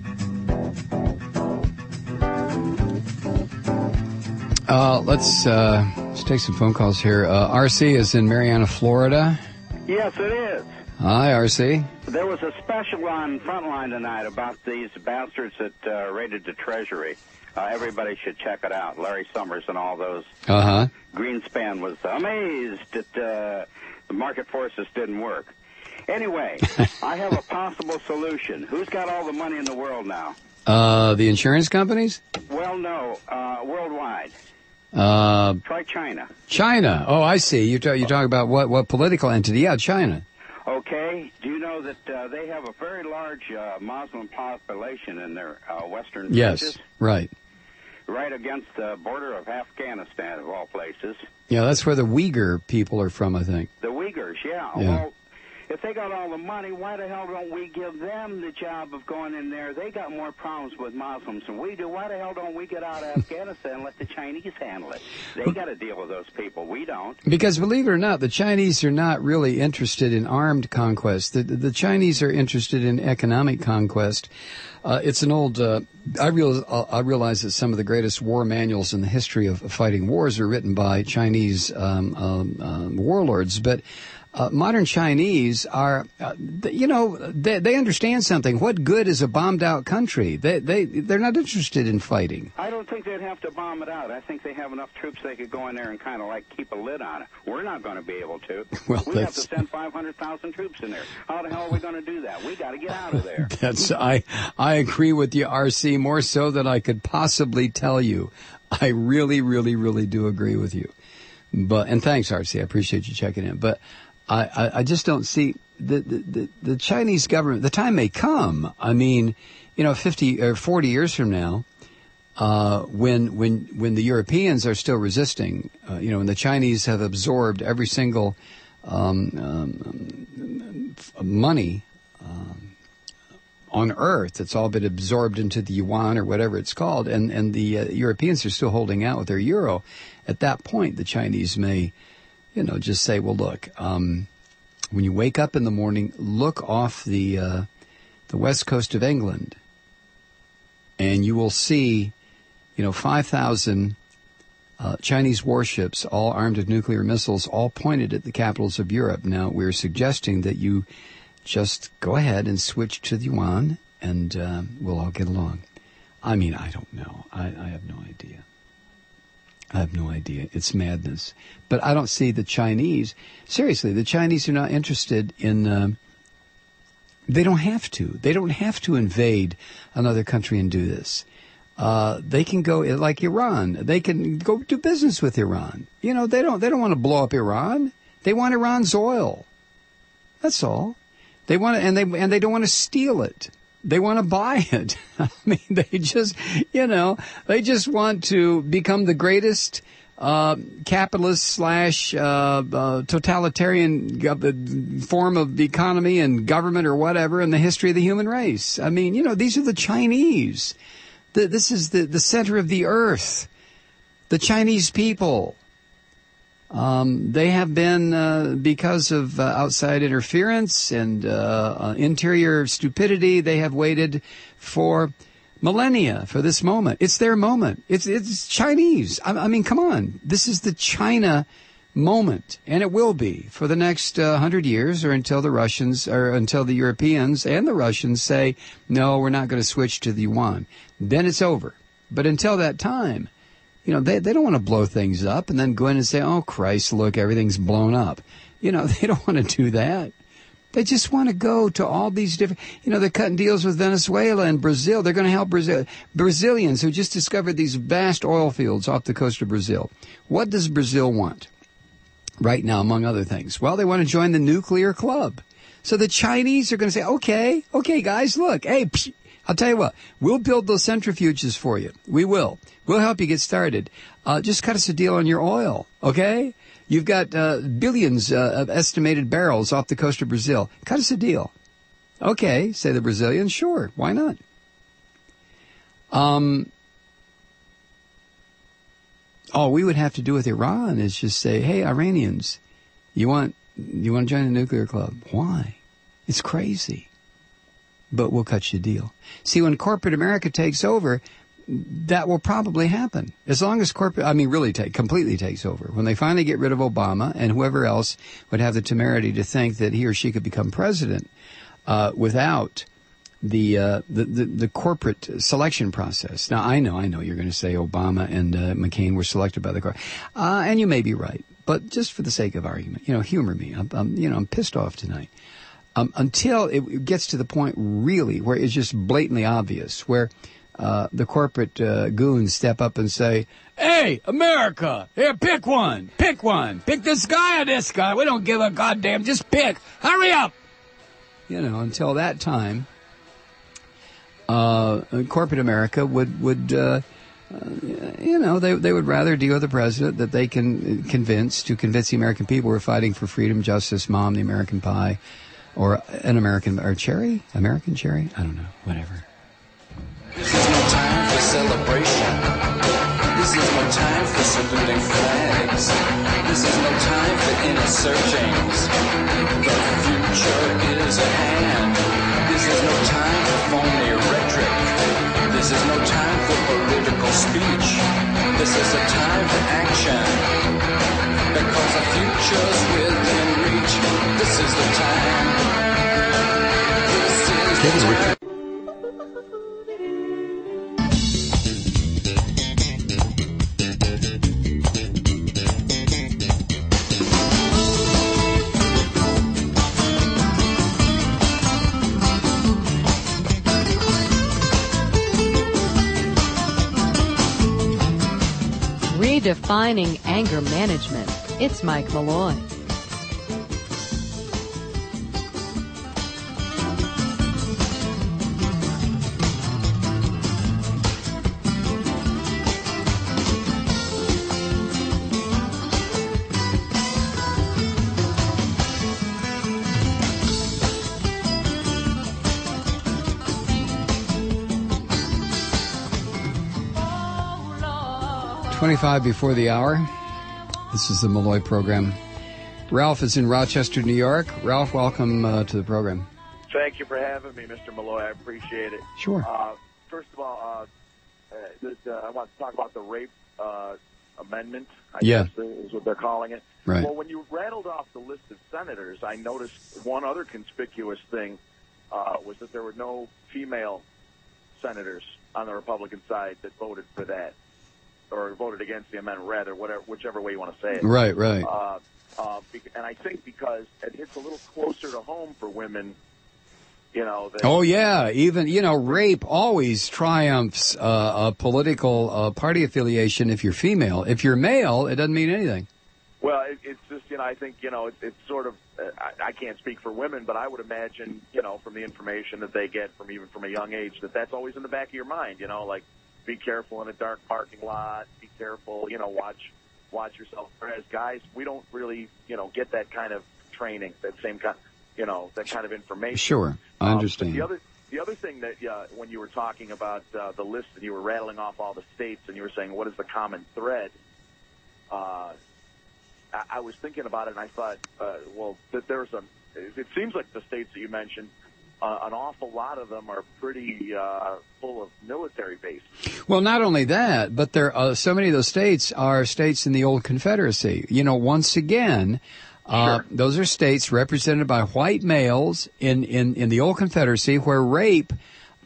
Let's take some phone calls here. RC is in Marianna, Florida. Yes, it is. Hi, RC. There was a special on Frontline tonight about these bastards that raided the Treasury. Everybody should check it out. Larry Summers and all those. Uh-huh. Greenspan was amazed that the market forces didn't work. Anyway, I have a possible solution. Who's got all the money in the world now? The insurance companies? Well, no, worldwide. Try China. China. Oh, I see. You talk about what political entity? Yeah, China. Okay. Do you know that they have a very large Muslim population in their western Yes, villages? right. Right against the border of Afghanistan, of all places. Yeah, that's where the Uyghur people are from, I think. The Uyghurs, yeah. Well, if they got all the money, why the hell don't we give them the job of going in there? They got more problems with Muslims than we do. Why the hell don't we get out of Afghanistan and let the Chinese handle it? They got to deal with those people. We don't. Because believe it or not, the Chinese are not really interested in armed conquest. The Chinese are interested in economic conquest. It's an old. I realize that some of the greatest war manuals in the history of fighting wars are written by Chinese warlords, but. Modern Chinese are, they understand something. What good is a bombed out country? They're not interested in fighting. I don't think they'd have to bomb it out. I think they have enough troops they could go in there and kind of like keep a lid on it. We're not going to be able to. Well, we have to send 500,000 troops in there. How the hell are we going to do that? We got to get out of there. I agree with you, RC, more so than I could possibly tell you. I really, really, really do agree with you. And thanks, RC. I appreciate you checking in. But I just don't see the Chinese government. The time may come. I mean, 50 or 40 years from now, when the Europeans are still resisting, when the Chinese have absorbed every single money on Earth, it's all been absorbed into the yuan or whatever it's called, and the Europeans are still holding out with their euro. At that point, the Chinese may. Just say, well, look, when you wake up in the morning, look off the west coast of England, and you will see, 5,000 Chinese warships, all armed with nuclear missiles, all pointed at the capitals of Europe. Now, we're suggesting that you just go ahead and switch to the yuan, and we'll all get along. I mean, I don't know. I have no idea. I have no idea. It's madness. But I don't see the Chinese. Seriously, the Chinese are not interested in... they don't have to. They don't have to invade another country and do this. They can go like Iran. They can go do business with Iran. You know, they don't want to blow up Iran. They want Iran's oil. That's all. They want to, and they don't want to steal it. They want to buy it. I mean, they just want to become the greatest capitalist / totalitarian form of economy and government or whatever in the history of the human race. I mean, you know, these are the Chinese. This is the center of the earth. The Chinese people. They have been, because of outside interference and interior stupidity, they have waited for millennia for this moment. It's their moment. It's Chinese. I mean, come on. This is the China moment, and it will be for the next 100 years, or until the Russians, or until the Europeans and the Russians say, no, we're not going to switch to the yuan. Then it's over. But until that time, you know, they don't want to blow things up and then go in and say, oh, Christ, look, everything's blown up. You know, they don't want to do that. They just want to go to all these different, you know, they're cutting deals with Venezuela and Brazil. They're going to help Brazilians who just discovered these vast oil fields off the coast of Brazil. What does Brazil want right now, among other things? Well, they want to join the nuclear club. So the Chinese are going to say, okay, guys, look, hey, I'll tell you what, we'll build those centrifuges for you. We will. We'll help you get started. Just cut us a deal on your oil, okay? You've got billions of estimated barrels off the coast of Brazil. Cut us a deal. Okay, say the Brazilians, sure, why not? All we would have to do with Iran is just say, hey, Iranians, you want to join the nuclear club? Why? It's crazy. But we'll cut you a deal. See, when corporate America takes over, that will probably happen. As long as completely takes over. When they finally get rid of Obama and whoever else would have the temerity to think that he or she could become president without the corporate selection process. Now, I know you're going to say Obama and McCain were selected by the court. And you may be right. But just for the sake of argument, you know, humor me. I'm pissed off tonight. Until it gets to the point really where it's just blatantly obvious, where the corporate goons step up and say, hey, America, here, pick one. Pick this guy or this guy. We don't give a goddamn, just pick. Hurry up. You know, until that time, corporate America would they would rather deal with the president that they can convince the American people we're fighting for freedom, justice, mom, the American pie, or American cherry? I don't know. Whatever. This is no time for celebration. This is no time for saluting flags. This is no time for inner searchings. The future is at hand. This is no time for phony rhetoric. This is no time for political speech. This is a time for action. Because the future's within reach. This is the time. This is the time. 'Redefining anger management. It's Mike Malloy. .25 before the hour. This is the Malloy program. Ralph is in Rochester, New York. Ralph, welcome to the program. Thank you for having me, Mr. Malloy. I appreciate it. Sure. First of all, I want to talk about the rape amendment, I guess is what they're calling it. Right. Well, when you rattled off the list of senators, I noticed one other conspicuous thing was that there were no female senators on the Republican side that voted for that, or voted against the amendment, rather, whichever way you want to say it. Right. And I think because it hits a little closer to home for women You know. Oh yeah, even rape always triumphs a political party affiliation if you're female. If you're male, it doesn't mean anything. Well, it's just I think it's sort of I can't speak for women, but I would imagine from the information that they get from even from a young age that's always in the back of your mind. Like be careful in a dark parking lot. Be careful. Watch yourself. Whereas guys, we don't really get that kind of training, that same kind. That kind of information. Sure, I understand. The other thing that when you were talking about the list and you were rattling off all the states and you were saying what is the common thread, I was thinking about it and I thought, that there's it seems like the states that you mentioned, an awful lot of them are pretty full of military bases. Well, not only that, but so many of those states are states in the old Confederacy. Once again. Sure. Those are states represented by white males in the old Confederacy where raping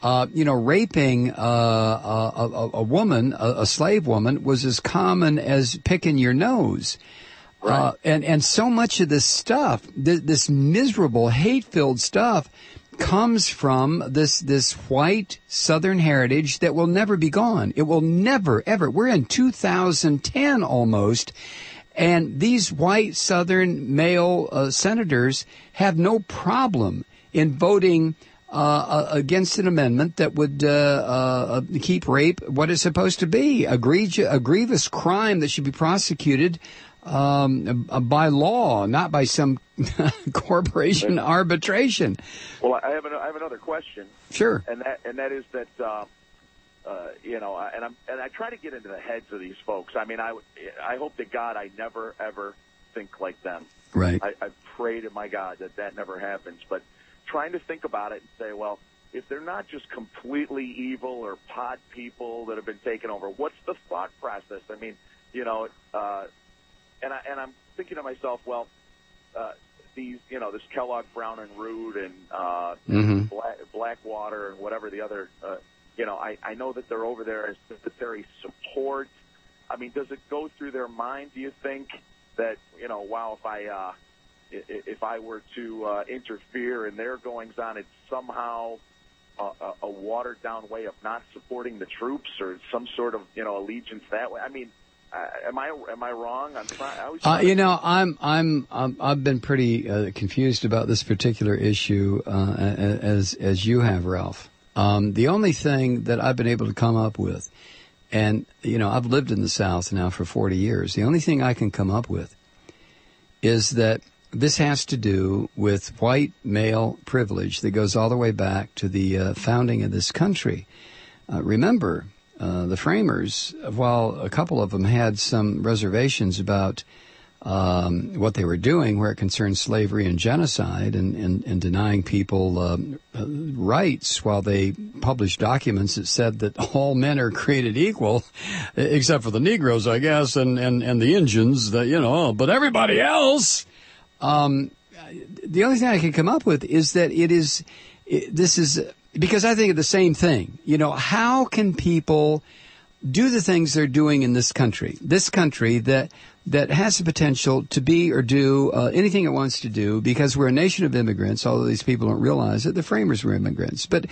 a woman, a slave woman, was as common as picking your nose. Right. And so much of this stuff, this miserable, hate-filled stuff, comes from this white Southern heritage that will never be gone. It will never, ever. We're in 2010 almost. And these white Southern male senators have no problem in voting against an amendment that would keep rape what it's supposed to be, a grievous crime that should be prosecuted by law, not by some corporation arbitration. Well, I have another question. Sure. And that is that. And I try to get into the heads of these folks. I mean, I hope to God I never, ever think like them. Right. I pray to my God that never happens. But trying to think about it and say, well, if they're not just completely evil or pod people that have been taken over, what's the thought process? I mean, and I'm thinking to myself, well, these, this Kellogg, Brown and Root and Blackwater and whatever the other. I know that they're over there as military support. I mean, does it go through their mind, do you think, that, wow, if I were to interfere in their goings-on, it's somehow a watered-down way of not supporting the troops or some sort of, allegiance that way? I mean, am I wrong? I've been pretty confused about this particular issue as you have, Ralph. The only thing that I've been able to come up with, and, I've lived in the South now for 40 years. The only thing I can come up with is that this has to do with white male privilege that goes all the way back to the founding of this country. Remember, the framers, while a couple of them had some reservations about what they were doing where it concerned slavery and genocide and denying people rights, while they published documents that said that all men are created equal, except for the Negroes, I guess, and the Indians, but everybody else. The only thing I can come up with is that this is because I think of the same thing. How can people do the things they're doing in this country that has the potential to be or do anything it wants to do, because we're a nation of immigrants, although these people don't realize it. The framers were immigrants. But,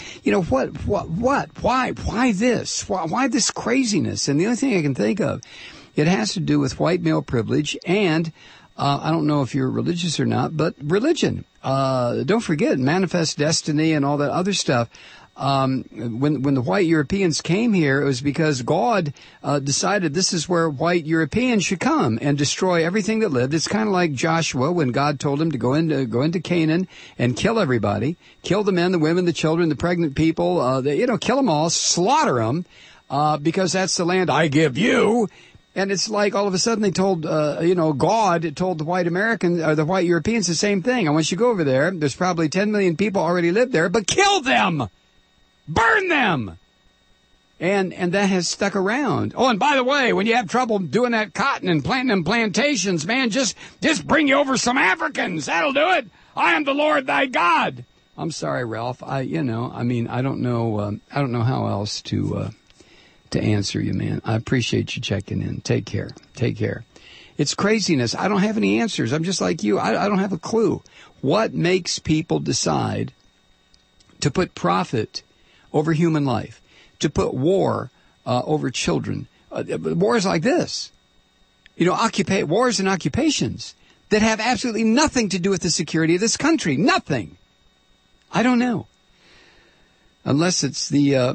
why this? Why this craziness? And the only thing I can think of, it has to do with white male privilege and I don't know if you're religious or not, but religion. Don't forget manifest destiny and all that other stuff. When the white Europeans came here, it was because God decided this is where white Europeans should come and destroy everything that lived. It's kind of like Joshua when God told him to go into Canaan and kill everybody, kill the men, the women, the children, the pregnant people, kill them all, slaughter them, because that's the land I give you. And it's like all of a sudden they told, God told the white Americans or the white Europeans the same thing. I want you to go over there. There's probably 10 million people already live there, but kill them. Burn them! And that has stuck around. Oh, and by the way, when you have trouble doing that cotton and planting them plantations, man, just bring you over some Africans. That'll do it. I am the Lord thy God. I'm sorry, Ralph. I don't know how else to answer you, man. I appreciate you checking in. Take care. Take care. It's craziness. I don't have any answers. I'm just like you. I don't have a clue. What makes people decide to put profit over human life, to put war over children. Wars like this, wars and occupations that have absolutely nothing to do with the security of this country. Nothing. I don't know. Unless it's the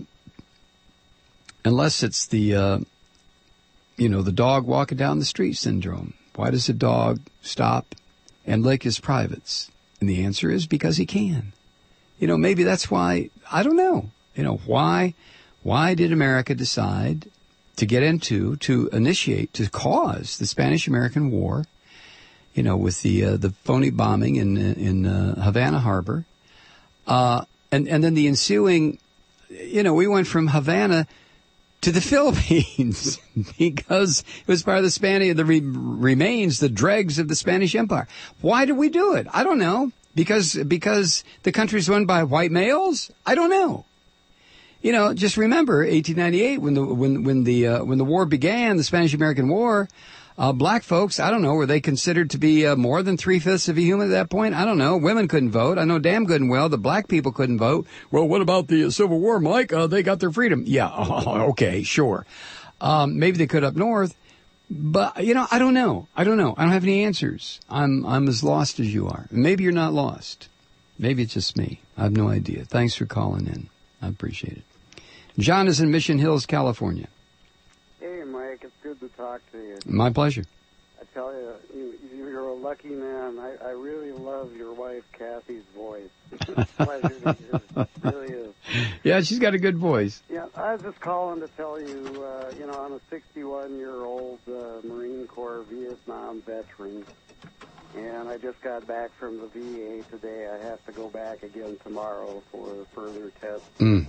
the dog walking down the street syndrome. Why does a dog stop and lick his privates? And the answer is because he can. Maybe that's why, I don't know. Why did America decide to initiate, to cause the Spanish-American War, with the phony bombing in Havana Harbor, and then the ensuing, we went from Havana to the Philippines because it was part of the remains, the dregs of the Spanish Empire. Why did we do it? I don't know. Because the country's run by white males? I don't know. Just remember 1898 when the war began, the Spanish-American War. Black folks, I don't know, were they considered to be more than 3/5 of a human at that point? I don't know. Women couldn't vote. I know damn good and well that black people couldn't vote. Well, what about the Civil War, Mike? They got their freedom. Yeah, okay, sure. Maybe they could up north. But, I don't know. I don't have any answers. I'm as lost as you are. Maybe you're not lost. Maybe it's just me. I have no idea. Thanks for calling in. I appreciate it. John is in Mission Hills, California. Hey, Mike. It's good to talk to you. My pleasure. I tell you, you're a lucky man. I really love your wife, Kathy's voice. It's a pleasure to hear. It really is. Yeah, she's got a good voice. Yeah, I was just calling to tell you, I'm a 61-year-old Marine Corps Vietnam veteran, and I just got back from the VA today. I have to go back again tomorrow for further tests.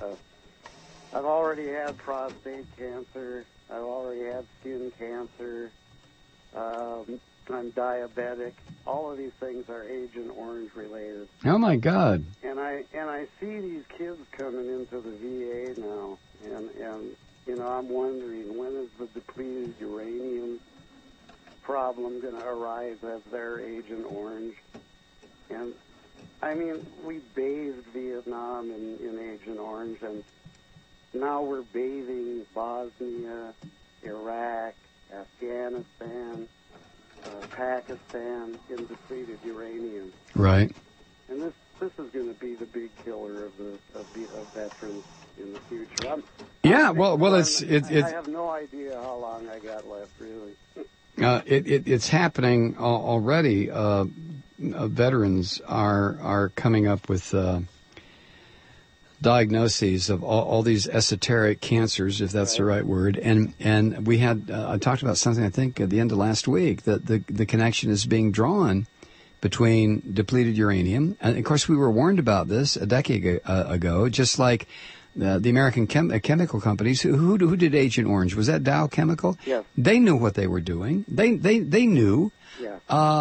I've already had prostate cancer. I've already had skin cancer. I'm diabetic. All of these things are Agent Orange related. Oh my God! And I see these kids coming into the VA now, and I'm wondering, when is the depleted uranium problem going to arise as their Agent Orange? And I mean, we bathed Vietnam in Agent Orange, and now we're bathing Bosnia, Iraq, Afghanistan, Pakistan in depleted uranium. Right. And this is going to be the big killer of veterans in the future. I have no idea how long I got left, really. It's happening already. Veterans are coming up with diagnoses of all these esoteric cancers, if that's the right word. And we had I talked about something, I think, at the end of last week, that the connection is being drawn between depleted uranium. And, of course, we were warned about this a decade ago, just like the American chemical companies. Who did Agent Orange? Was that Dow Chemical? Yes. They knew what they were doing. They knew. Yeah.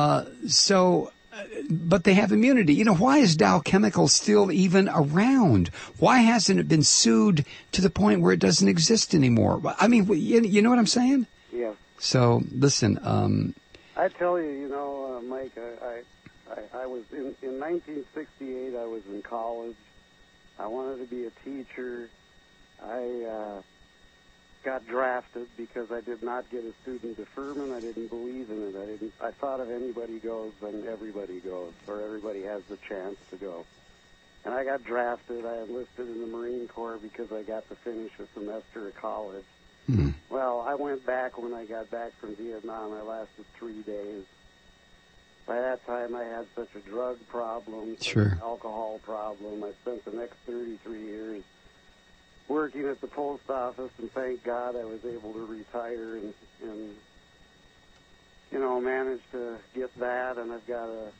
But they have immunity. Why is Dow Chemical still even around? Why hasn't it been sued to the point where it doesn't exist anymore? I mean, you know what I'm saying? Yeah. So, listen. I tell you, Mike, I was in 1968, I was in college. I wanted to be a teacher. I got drafted because I did not get a student deferment. I didn't believe in it. I thought if anybody goes, then everybody goes, or everybody has the chance to go. And I got drafted. I enlisted in the Marine Corps because I got to finish a semester of college. Well, I went back when I got back from Vietnam. I lasted 3 days. By that time, I had such a drug problem, an alcohol problem. I spent the next 33 years working at the post office, and thank God I was able to retire and managed to get that. And I've got a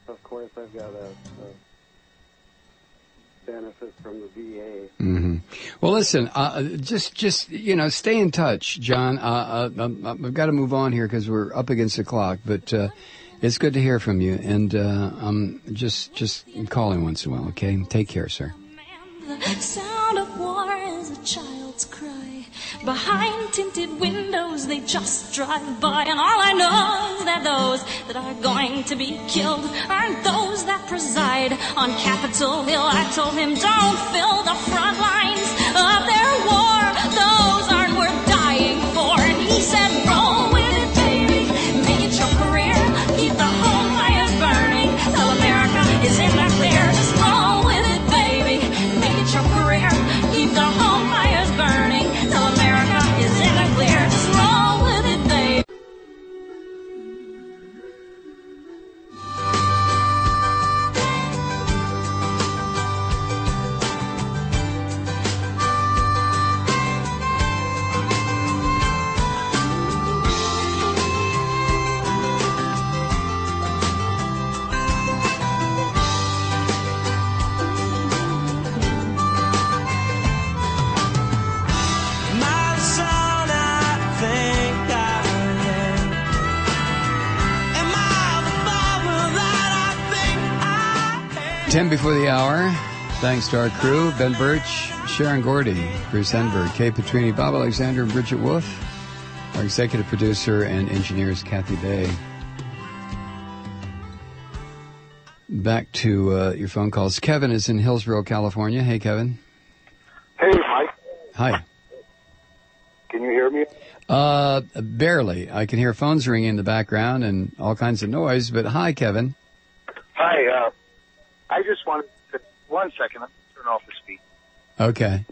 benefit from the VA. Mm-hmm. Well, listen, just stay in touch, John. I've got to move on here because we're up against the clock, but it's good to hear from you, and I'm just calling once in a while. Okay, take care, sir. The sound of war is a child's cry. behind tinted windows, they just drive by. And all I know is that those that are going to be killed aren't those that preside on Capitol Hill. I told him, don't fill the front lines of their war. Those aren't worth dying for. And he said, roll with it, baby. Make it your career. Keep the home fires burning till America is in the clear. Just roll with it, baby. Make it your career. Keep the home fires burning till America is in the clear. Just roll with it, baby. My son, I think I am. Am I the father that I think I am? 10 before the hour. Thanks to our crew, Ben Birch, Sharon Gordy, Bruce Enberg, Kay Petrini, Bob Alexander, and Bridget Wolf. Our executive producer and engineer is Kathy Bay. Back to your phone calls. Kevin is in Hillsborough, California. Hey, Kevin. Hey, Mike. Hi. Can you hear me? Barely. I can hear phones ringing in the background and all kinds of noise, but hi, Kevin. Hi. I just wanted to, 1 second. I'll turn off the speaker. Okay.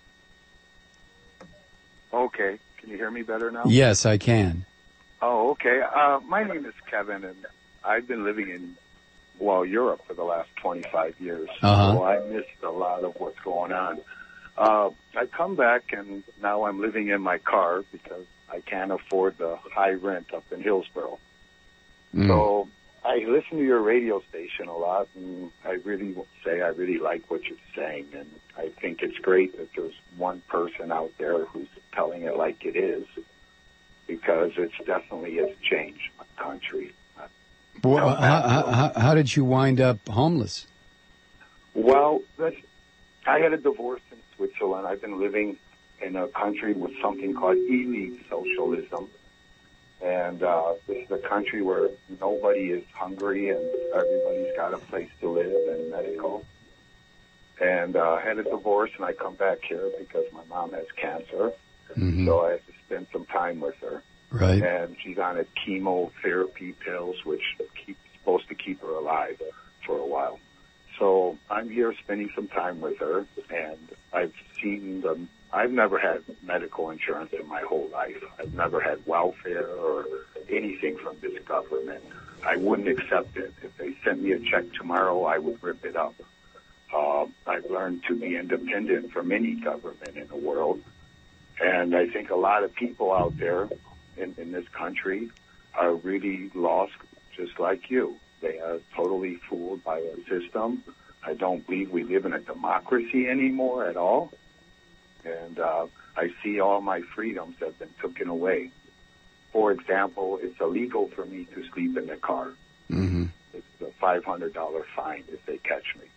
Okay. Can you hear me better now? Yes, I can. Oh, okay. My name is Kevin, and I've been living in, Europe for the last 25 years. Uh-huh. So I missed a lot of what's going on. I come back, and now I'm living in my car because I can't afford the high rent up in Hillsborough. So I listen to your radio station a lot, and I really like what you're saying, and I think it's great that there's one person out there who's telling it like it is, because it's definitely has changed my country. Well, how did you wind up homeless? Well, I had a divorce in Switzerland. I've been living in a country with something called elite socialism. And this is a country where nobody is hungry and everybody's got a place to live and medical. And I had a divorce, and I come back here because my mom has cancer. Mm-hmm. So I have to spend some time with her. Right. And she's on a chemotherapy pills, which supposed to keep her alive for a while. So I'm here spending some time with her, and I've never had medical insurance in my whole life. I've never had welfare or anything from this government. I wouldn't accept it. If they sent me a check tomorrow, I would rip it up. I've learned to be independent from any government in the world. And I think a lot of people out there in this country are really lost, just like you. They are totally fooled by a system. I don't believe we live in a democracy anymore at all. And I see all my freedoms have been taken away. For example, it's illegal for me to sleep in the car. Mm-hmm. It's a $500 fine if they catch me.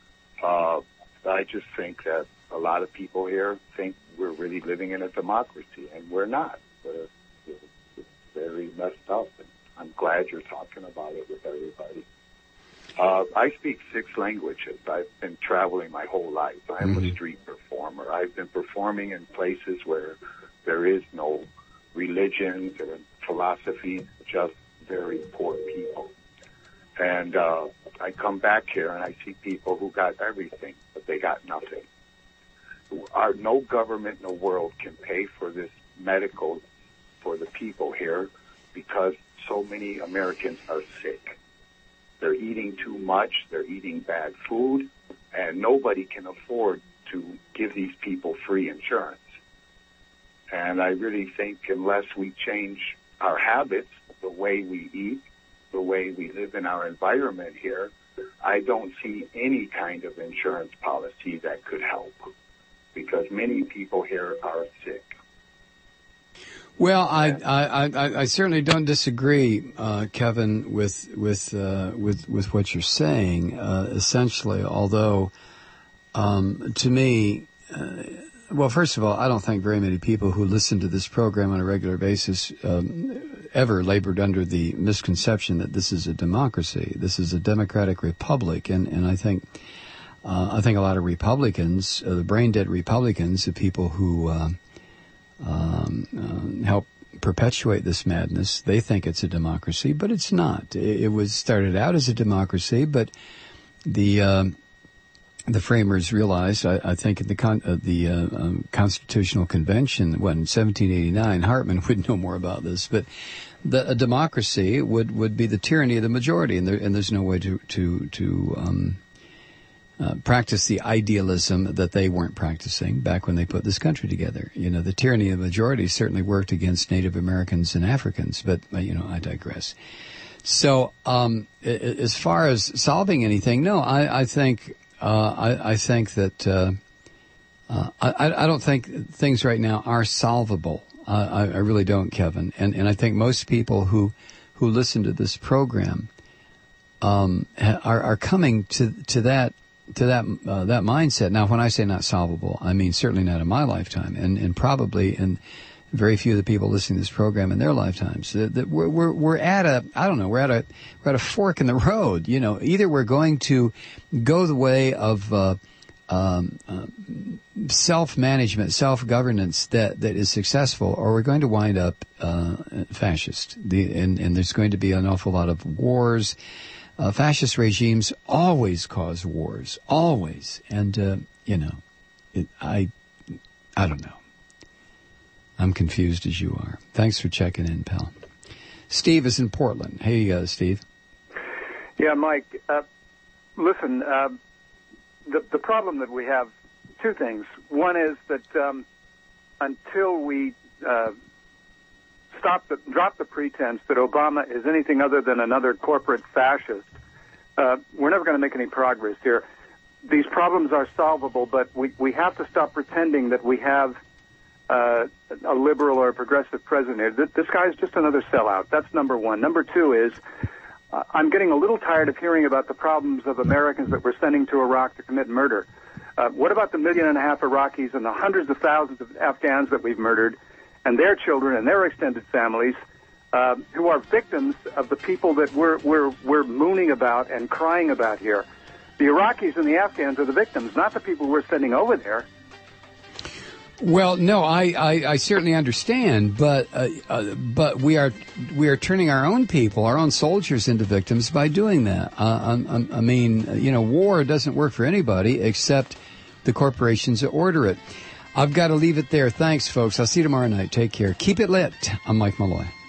I just think that a lot of people here think we're really living in a democracy, and we're not. It's very messed up, and I'm glad you're talking about it with everybody. I speak 6 languages. I've been traveling my whole life. I'm a street performer. I've been performing in places where there is no religions or philosophy, just very poor people. And I come back here and I see people who got everything, but they got nothing. No government in the world can pay for this medical for the people here because so many Americans are sick. They're eating too much, they're eating bad food, and nobody can afford to give these people free insurance. And I really think unless we change our habits, the way we eat, the way we live in our environment here, I don't see any kind of insurance policy that could help, because many people here are sick. Well, I certainly don't disagree, Kevin, with what you're saying. Essentially, although to me, Well, first of all, I don't think very many people who listen to this program on a regular basis ever labored under the misconception that this is a democracy. This is a democratic republic, and I think a lot of Republicans, the brain-dead Republicans, the people who help perpetuate this madness, they think it's a democracy, but it's not. It was started out as a democracy, but the framers realized, I think, in the Constitutional Convention, in 1789, Hartman would know more about this, but a democracy would be the tyranny of the majority, and there's no way to practice the idealism that they weren't practicing back when they put this country together. You know, the tyranny of the majority certainly worked against Native Americans and Africans, but, I digress. So, as far as solving anything, no, I think that I don't think things right now are solvable. I really don't, Kevin. And I think most people who listen to this program are coming to that mindset. Now, when I say not solvable, I mean certainly not in my lifetime, and probably in very few of the people listening to this program in their lifetimes. We're at a fork in the road. Either we're going to go the way of self-management, self-governance that is successful, or we're going to wind up fascist. And there's going to be an awful lot of wars. Fascist regimes always cause wars, always. And I don't know. I'm confused as you are. Thanks for checking in, pal. Steve is in Portland. Hey, Steve. Yeah, Mike. Listen, the problem that we have, two things. One is that until we drop the pretense that Obama is anything other than another corporate fascist, we're never going to make any progress here. These problems are solvable, but we have to stop pretending that we have a liberal or a progressive president here. This guy's just another sellout. That's number one. Number two is I'm getting a little tired of hearing about the problems of Americans that we're sending to Iraq to commit murder. What about the 1.5 million Iraqis and the hundreds of thousands of Afghans that we've murdered, and their children and their extended families, who are victims of the people that we're mooning about and crying about here? The Iraqis and the Afghans are the victims, not the people we're sending over there. Well, no, I certainly understand, but we are turning our own people, our own soldiers, into victims by doing that. I mean, war doesn't work for anybody except the corporations that order it. I've got to leave it there. Thanks, folks. I'll see you tomorrow night. Take care. Keep it lit. I'm Mike Malloy.